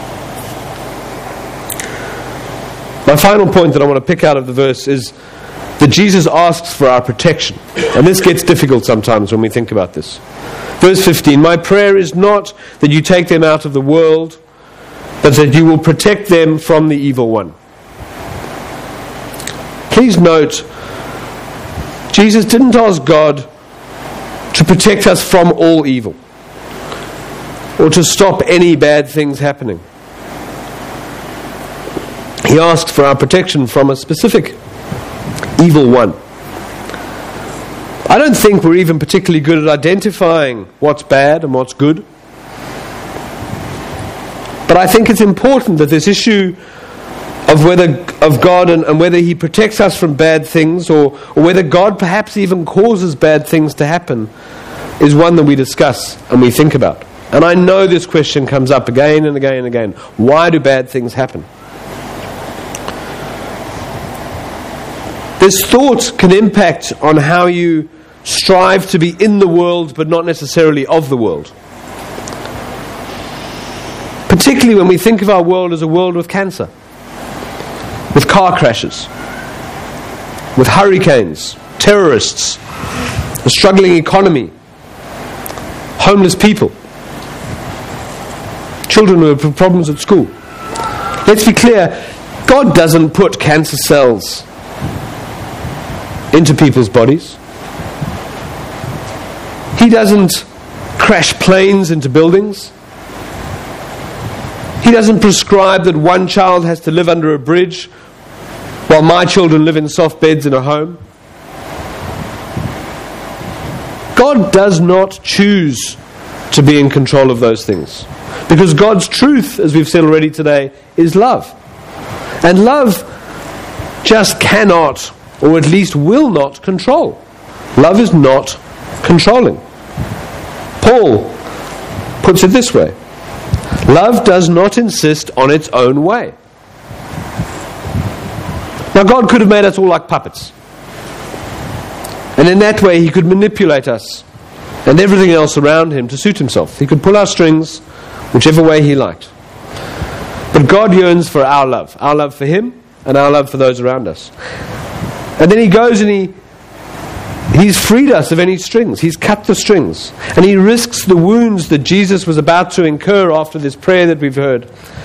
My final point that I want to pick out of the verse is that Jesus asks for our protection. And this gets difficult sometimes when we think about this. Verse 15, my prayer is not that you take them out of the world, but that you will protect them from the evil one. Please note, Jesus didn't ask God to protect us from all evil, or to stop any bad things happening. He asked for our protection from a specific evil one. I don't think we're even particularly good at identifying what's bad and what's good. But I think it's important that this issue of God and whether he protects us from bad things, or whether God perhaps even causes bad things to happen, is one that we discuss and we think about. And I know this question comes up again and again and again. Why do bad things happen? This thought can impact on how you strive to be in the world but not necessarily of the world. Particularly when we think of our world as a world with cancer, with car crashes, with hurricanes, terrorists, a struggling economy, homeless people, children who have problems at school. Let's be clear, God doesn't put cancer cells into people's bodies. He doesn't crash planes into buildings. He doesn't prescribe that one child has to live under a bridge while my children live in soft beds in a home. God does not choose to be in control of those things, because God's truth, as we've said already today, is love. And love just cannot, or at least will not, control. Love is not controlling. Paul puts it this way: love does not insist on its own way. Now, God could have made us all like puppets, and in that way he could manipulate us and everything else around him to suit himself. He could pull our strings whichever way he liked. But God yearns for our love for him and our love for those around us. And then he goes and he's freed us of any strings. He's cut the strings. And he risks the wounds that Jesus was about to incur after this prayer that we've heard.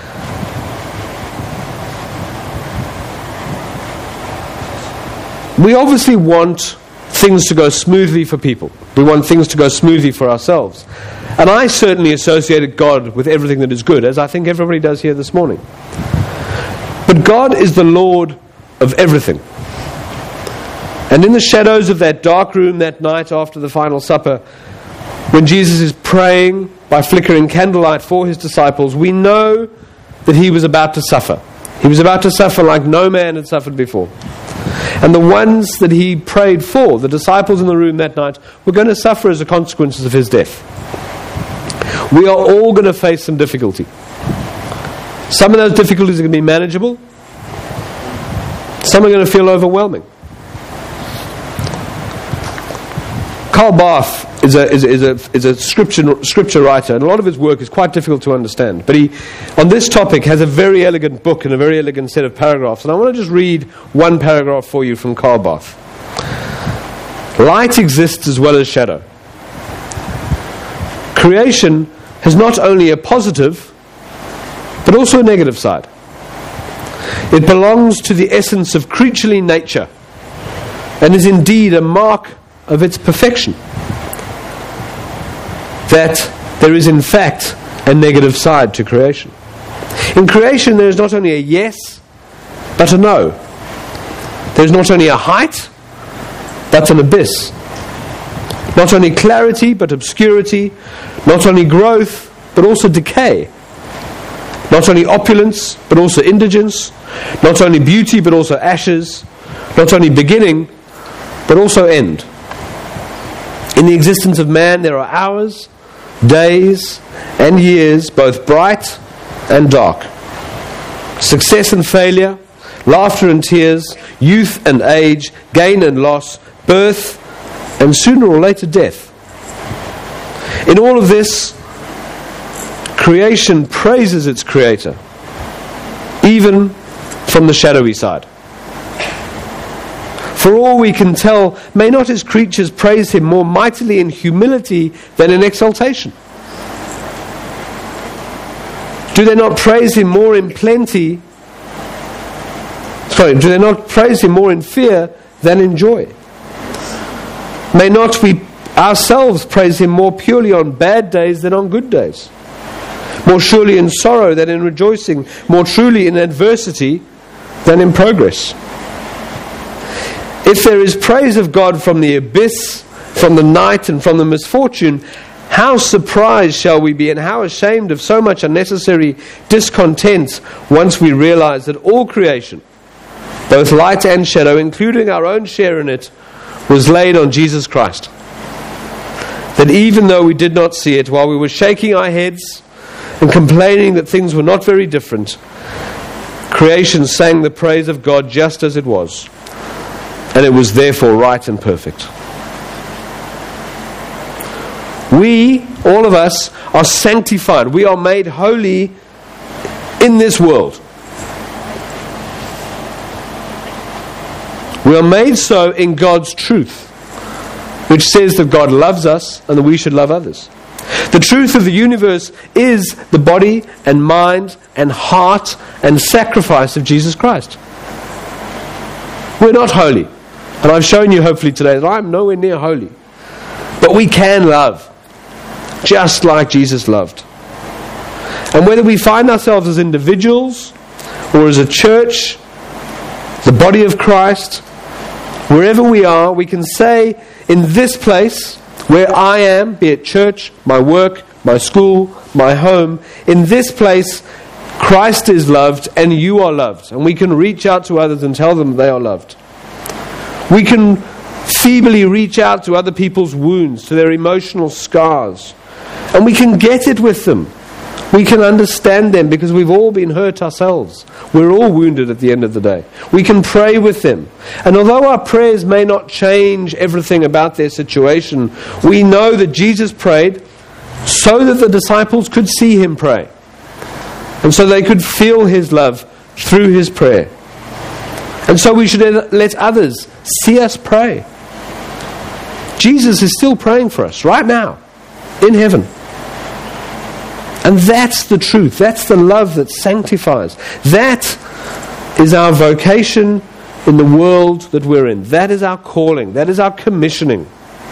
We obviously want things to go smoothly for people. We want things to go smoothly for ourselves. And I certainly associated God with everything that is good, as I think everybody does here this morning. But God is the Lord of everything. And in the shadows of that dark room that night after the final supper, when Jesus is praying by flickering candlelight for his disciples, we know that he was about to suffer. He was about to suffer like no man had suffered before. And the ones that he prayed for, the disciples in the room that night, were going to suffer as a consequence of his death. We are all going to face some difficulty. Some of those difficulties are going to be manageable. Some are going to feel overwhelming. Karl Barth is a scripture writer, and a lot of his work is quite difficult to understand. But he, on this topic, has a very elegant book and a very elegant set of paragraphs. And I want to just read one paragraph for you from Karl Barth. Light exists as well as shadow. Creation has not only a positive, but also a negative side. It belongs to the essence of creaturely nature, and is indeed a mark of its perfection, that there is in fact a negative side to creation. In creation there is not only a yes, but a no. There is not only a height, but an abyss. Not only clarity, but obscurity. Not only growth, but also decay. Not only opulence, but also indigence. Not only beauty, but also ashes. Not only beginning, but also end. In the existence of man there are hours, days, and years, both bright and dark. Success and failure, laughter and tears, youth and age, gain and loss, birth, and sooner or later death. In all of this, creation praises its Creator, even from the shadowy side. For all we can tell, may not His creatures praise Him more mightily in humility than in exaltation? Do they not praise Him more in plenty? Do they not praise Him more in fear than in joy? May not we ourselves praise Him more purely on bad days than on good days? More surely in sorrow than in rejoicing, more truly in adversity than in progress. If there is praise of God from the abyss, from the night, and from the misfortune, how surprised shall we be and how ashamed of so much unnecessary discontent once we realize that all creation, both light and shadow, including our own share in it, was laid on Jesus Christ. That even though we did not see it, while we were shaking our heads and complaining that things were not very different, creation sang the praise of God just as it was, and it was therefore right and perfect. We, all of us, are sanctified. We are made holy in this world. We are made so in God's truth, which says that God loves us and that we should love others. The truth of the universe is the body and mind and heart and sacrifice of Jesus Christ. We're not holy. And I've shown you hopefully today that I'm nowhere near holy. But we can love, just like Jesus loved. And whether we find ourselves as individuals or as a church, the body of Christ, wherever we are, we can say in this place where I am, be it church, my work, my school, my home, in this place Christ is loved and you are loved. And we can reach out to others and tell them they are loved. We can feebly reach out to other people's wounds, to their emotional scars. And we can get it with them. We can understand them because we've all been hurt ourselves. We're all wounded at the end of the day. We can pray with them. And although our prayers may not change everything about their situation, we know that Jesus prayed so that the disciples could see Him pray. And so they could feel His love through His prayer. And so we should let others see us pray. Jesus is still praying for us right now in heaven. And that's the truth. That's the love that sanctifies. That is our vocation in the world that we're in. That is our calling. That is our commissioning.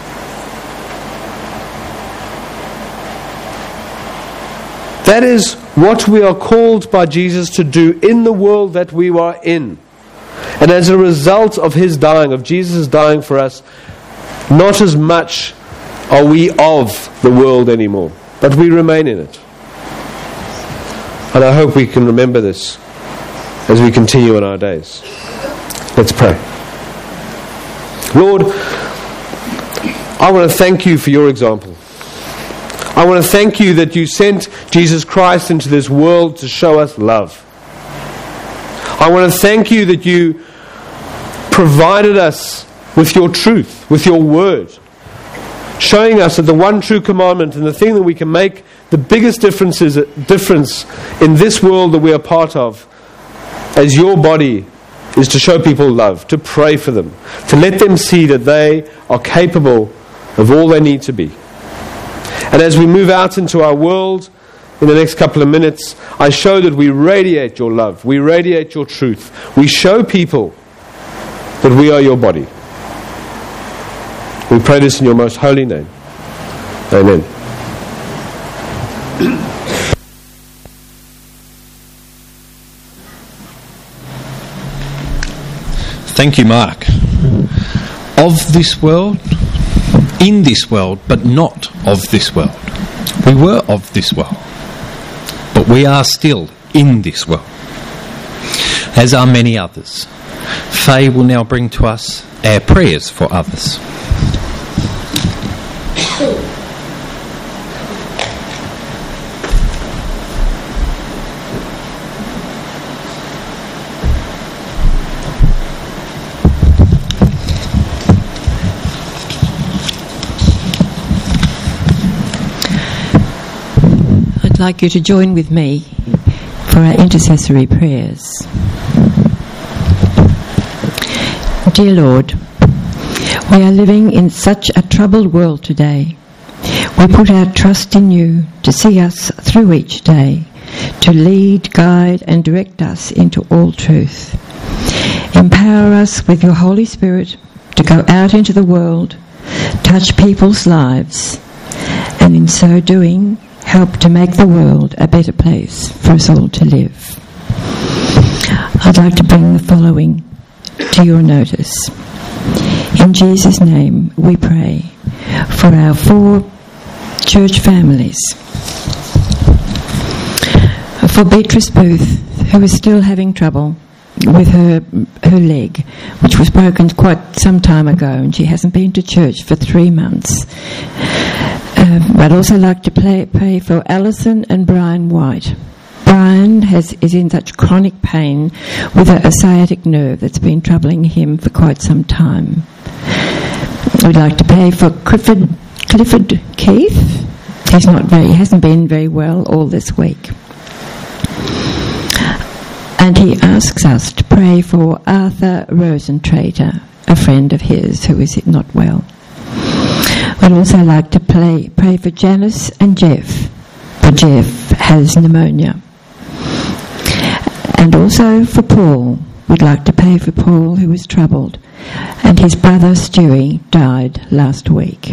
That is what we are called by Jesus to do in the world that we are in. And as a result of His dying, of Jesus dying for us, not as much are we of the world anymore, but we remain in it. And I hope we can remember this as we continue in our days. Let's pray. Lord, I want to thank You for Your example. I want to thank You that You sent Jesus Christ into this world to show us love. I want to thank You that You provided us with Your truth, with Your word, showing us that the one true commandment and the thing that we can make the biggest difference in this world that we are part of as Your body is to show people love, to pray for them, to let them see that they are capable of all they need to be. And as we move out into our world in the next couple of minutes, I show that we radiate Your love, we radiate Your truth. We show people that we are Your body. We pray this in Your most holy name. Amen. Thank you, Mark. Of this world, in this world, but not of this world. We were of this world, but we are still in this world, as are many others. Faye will now bring to us our prayers for others. like you to join with me for our intercessory prayers. Dear Lord, we are living in such a troubled world today. We put our trust in you to see us through each day, to lead, guide and direct us into all truth. Empower us with your Holy Spirit to go out into the world, touch people's lives, and in so doing, help to make the world a better place for us all to live. I'd like to bring the following to your notice. In Jesus' name we pray for our 4 church families. For Beatrice Booth, who is still having trouble with her leg, which was broken quite some time ago, and she hasn't been to church for 3 months. I'd also like to pray for Alison and Brian White. Brian is in such chronic pain with a sciatic nerve that's been troubling him for quite some time. We'd like to pray for Clifford Keith. He hasn't been very well all this week. And he asks us to pray for Arthur Rosentrater, a friend of his who is not well. We'd also like to pray for Janice and Jeff, but Jeff has pneumonia. And also for Paul. We'd like to pray for Paul, who is troubled, and his brother Stewie died last week.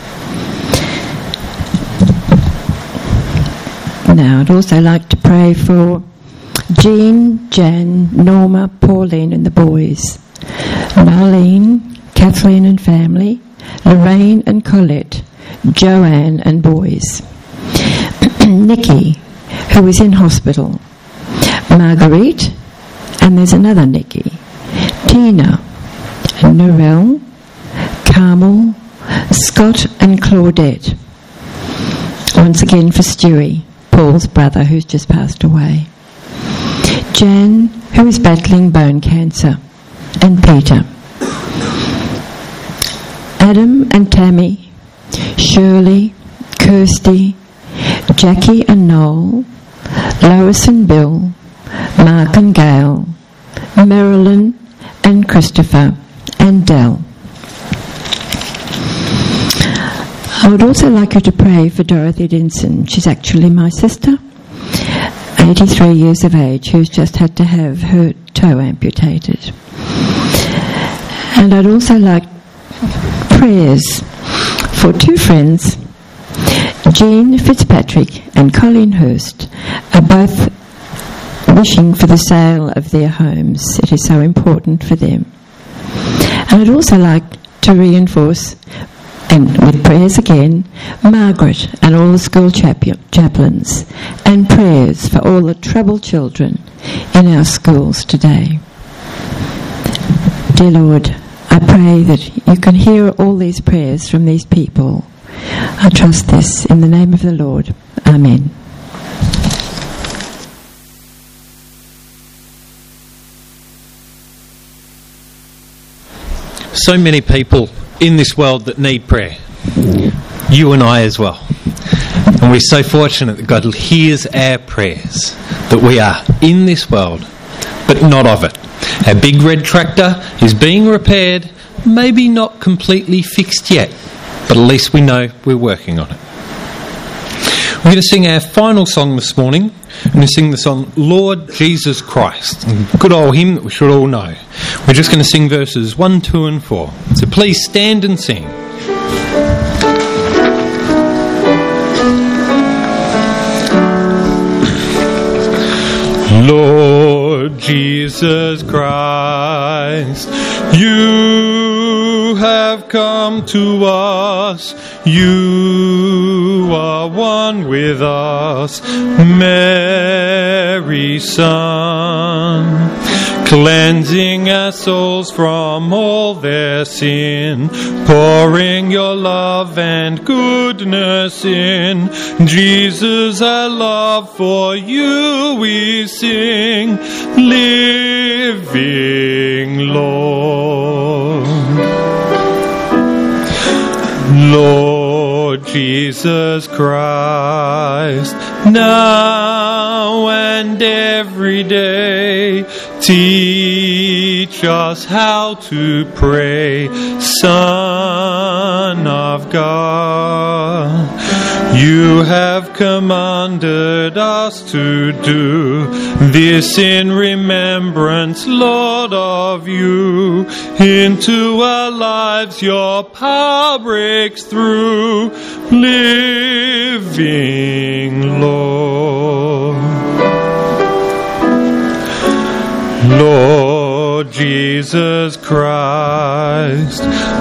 Now, I'd also like to pray for Jean, Jan, Norma, Pauline and the boys, Marlene, Kathleen and family, Lorraine and Colette, Joanne and boys, Nikki, who is in hospital, Marguerite, and there's another Nikki, Tina, Norel, Carmel, Scott and Claudette. Once again for Stewie, Paul's brother who's just passed away. Jan, who is battling bone cancer, and Peter. Adam and Tammy, Shirley, Kirsty, Jackie and Noel, Lois and Bill, Mark and Gail, Marilyn and Christopher, and Dell. I would also like you to pray for Dorothy Dinson. She's actually my sister, 83 years of age, who's just had to have her toe amputated. And I'd also like prayers for 2 friends, Jean Fitzpatrick and Colleen Hurst, are both wishing for the sale of their homes. It is so important for them. And I'd also like to reinforce, and with prayers again, Margaret and all the school chaplains, and prayers for all the troubled children in our schools today. Dear Lord, I pray that you can hear all these prayers from these people. I trust this in the name of the Lord. Amen. So many people in this world that need prayer. You and I as well. And we're so fortunate that God hears our prayers, that we are in this world, but not of it. Our big red tractor is being repaired, maybe not completely fixed yet, but at least we know we're working on it. We're going to sing our final song this morning. We're going to sing the song Lord Jesus Christ, a good old hymn that we should all know. We're just going to sing verses 1, 2 and 4. So please stand and sing. Lord Jesus Christ, you have come to us, you are one with us, Mary's Son, cleansing our souls from all their sin, pouring your love and goodness in. Jesus, our love for you we sing, living Lord. Lord Jesus Christ, now and every day. Teach us how to pray, Son of God. You have commanded us to do this in remembrance, Lord, of you. Into our lives your power breaks through, living Lord. Lord Jesus Christ,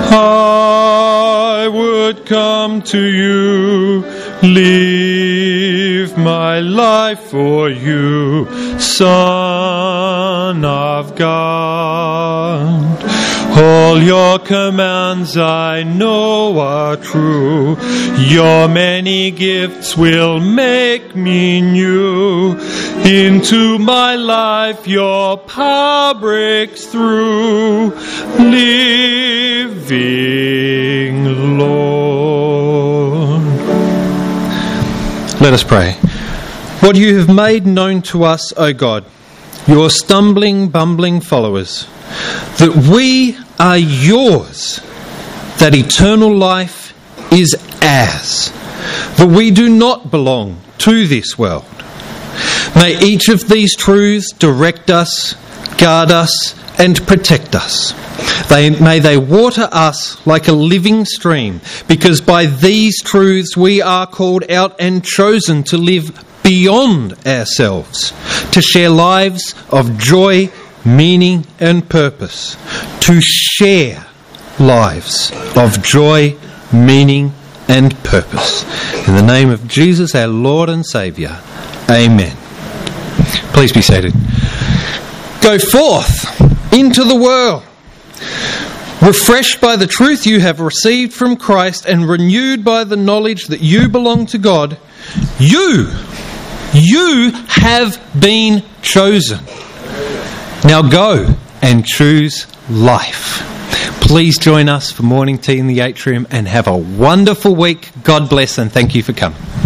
I would come to you, leave my life for you, Son of God. All your commands I know are true. Your many gifts will make me new. Into my life your power breaks through, living Lord. Let us pray. What you have made known to us, O God, your stumbling, bumbling followers, that we are yours, that eternal life is ours, that we do not belong to this world. May each of these truths direct us, guard us, and protect us. May they water us like a living stream, because by these truths we are called out and chosen to live beyond ourselves, to share lives of joy, meaning and purpose, to share lives of joy, meaning and purpose. In the name of Jesus, our Lord and Saviour, amen. Please be seated. Go forth into the world, refreshed by the truth you have received from Christ and renewed by the knowledge that you belong to God. You have been chosen. Now go and choose life. Please join us for morning tea in the atrium and have a wonderful week. God bless and thank you for coming.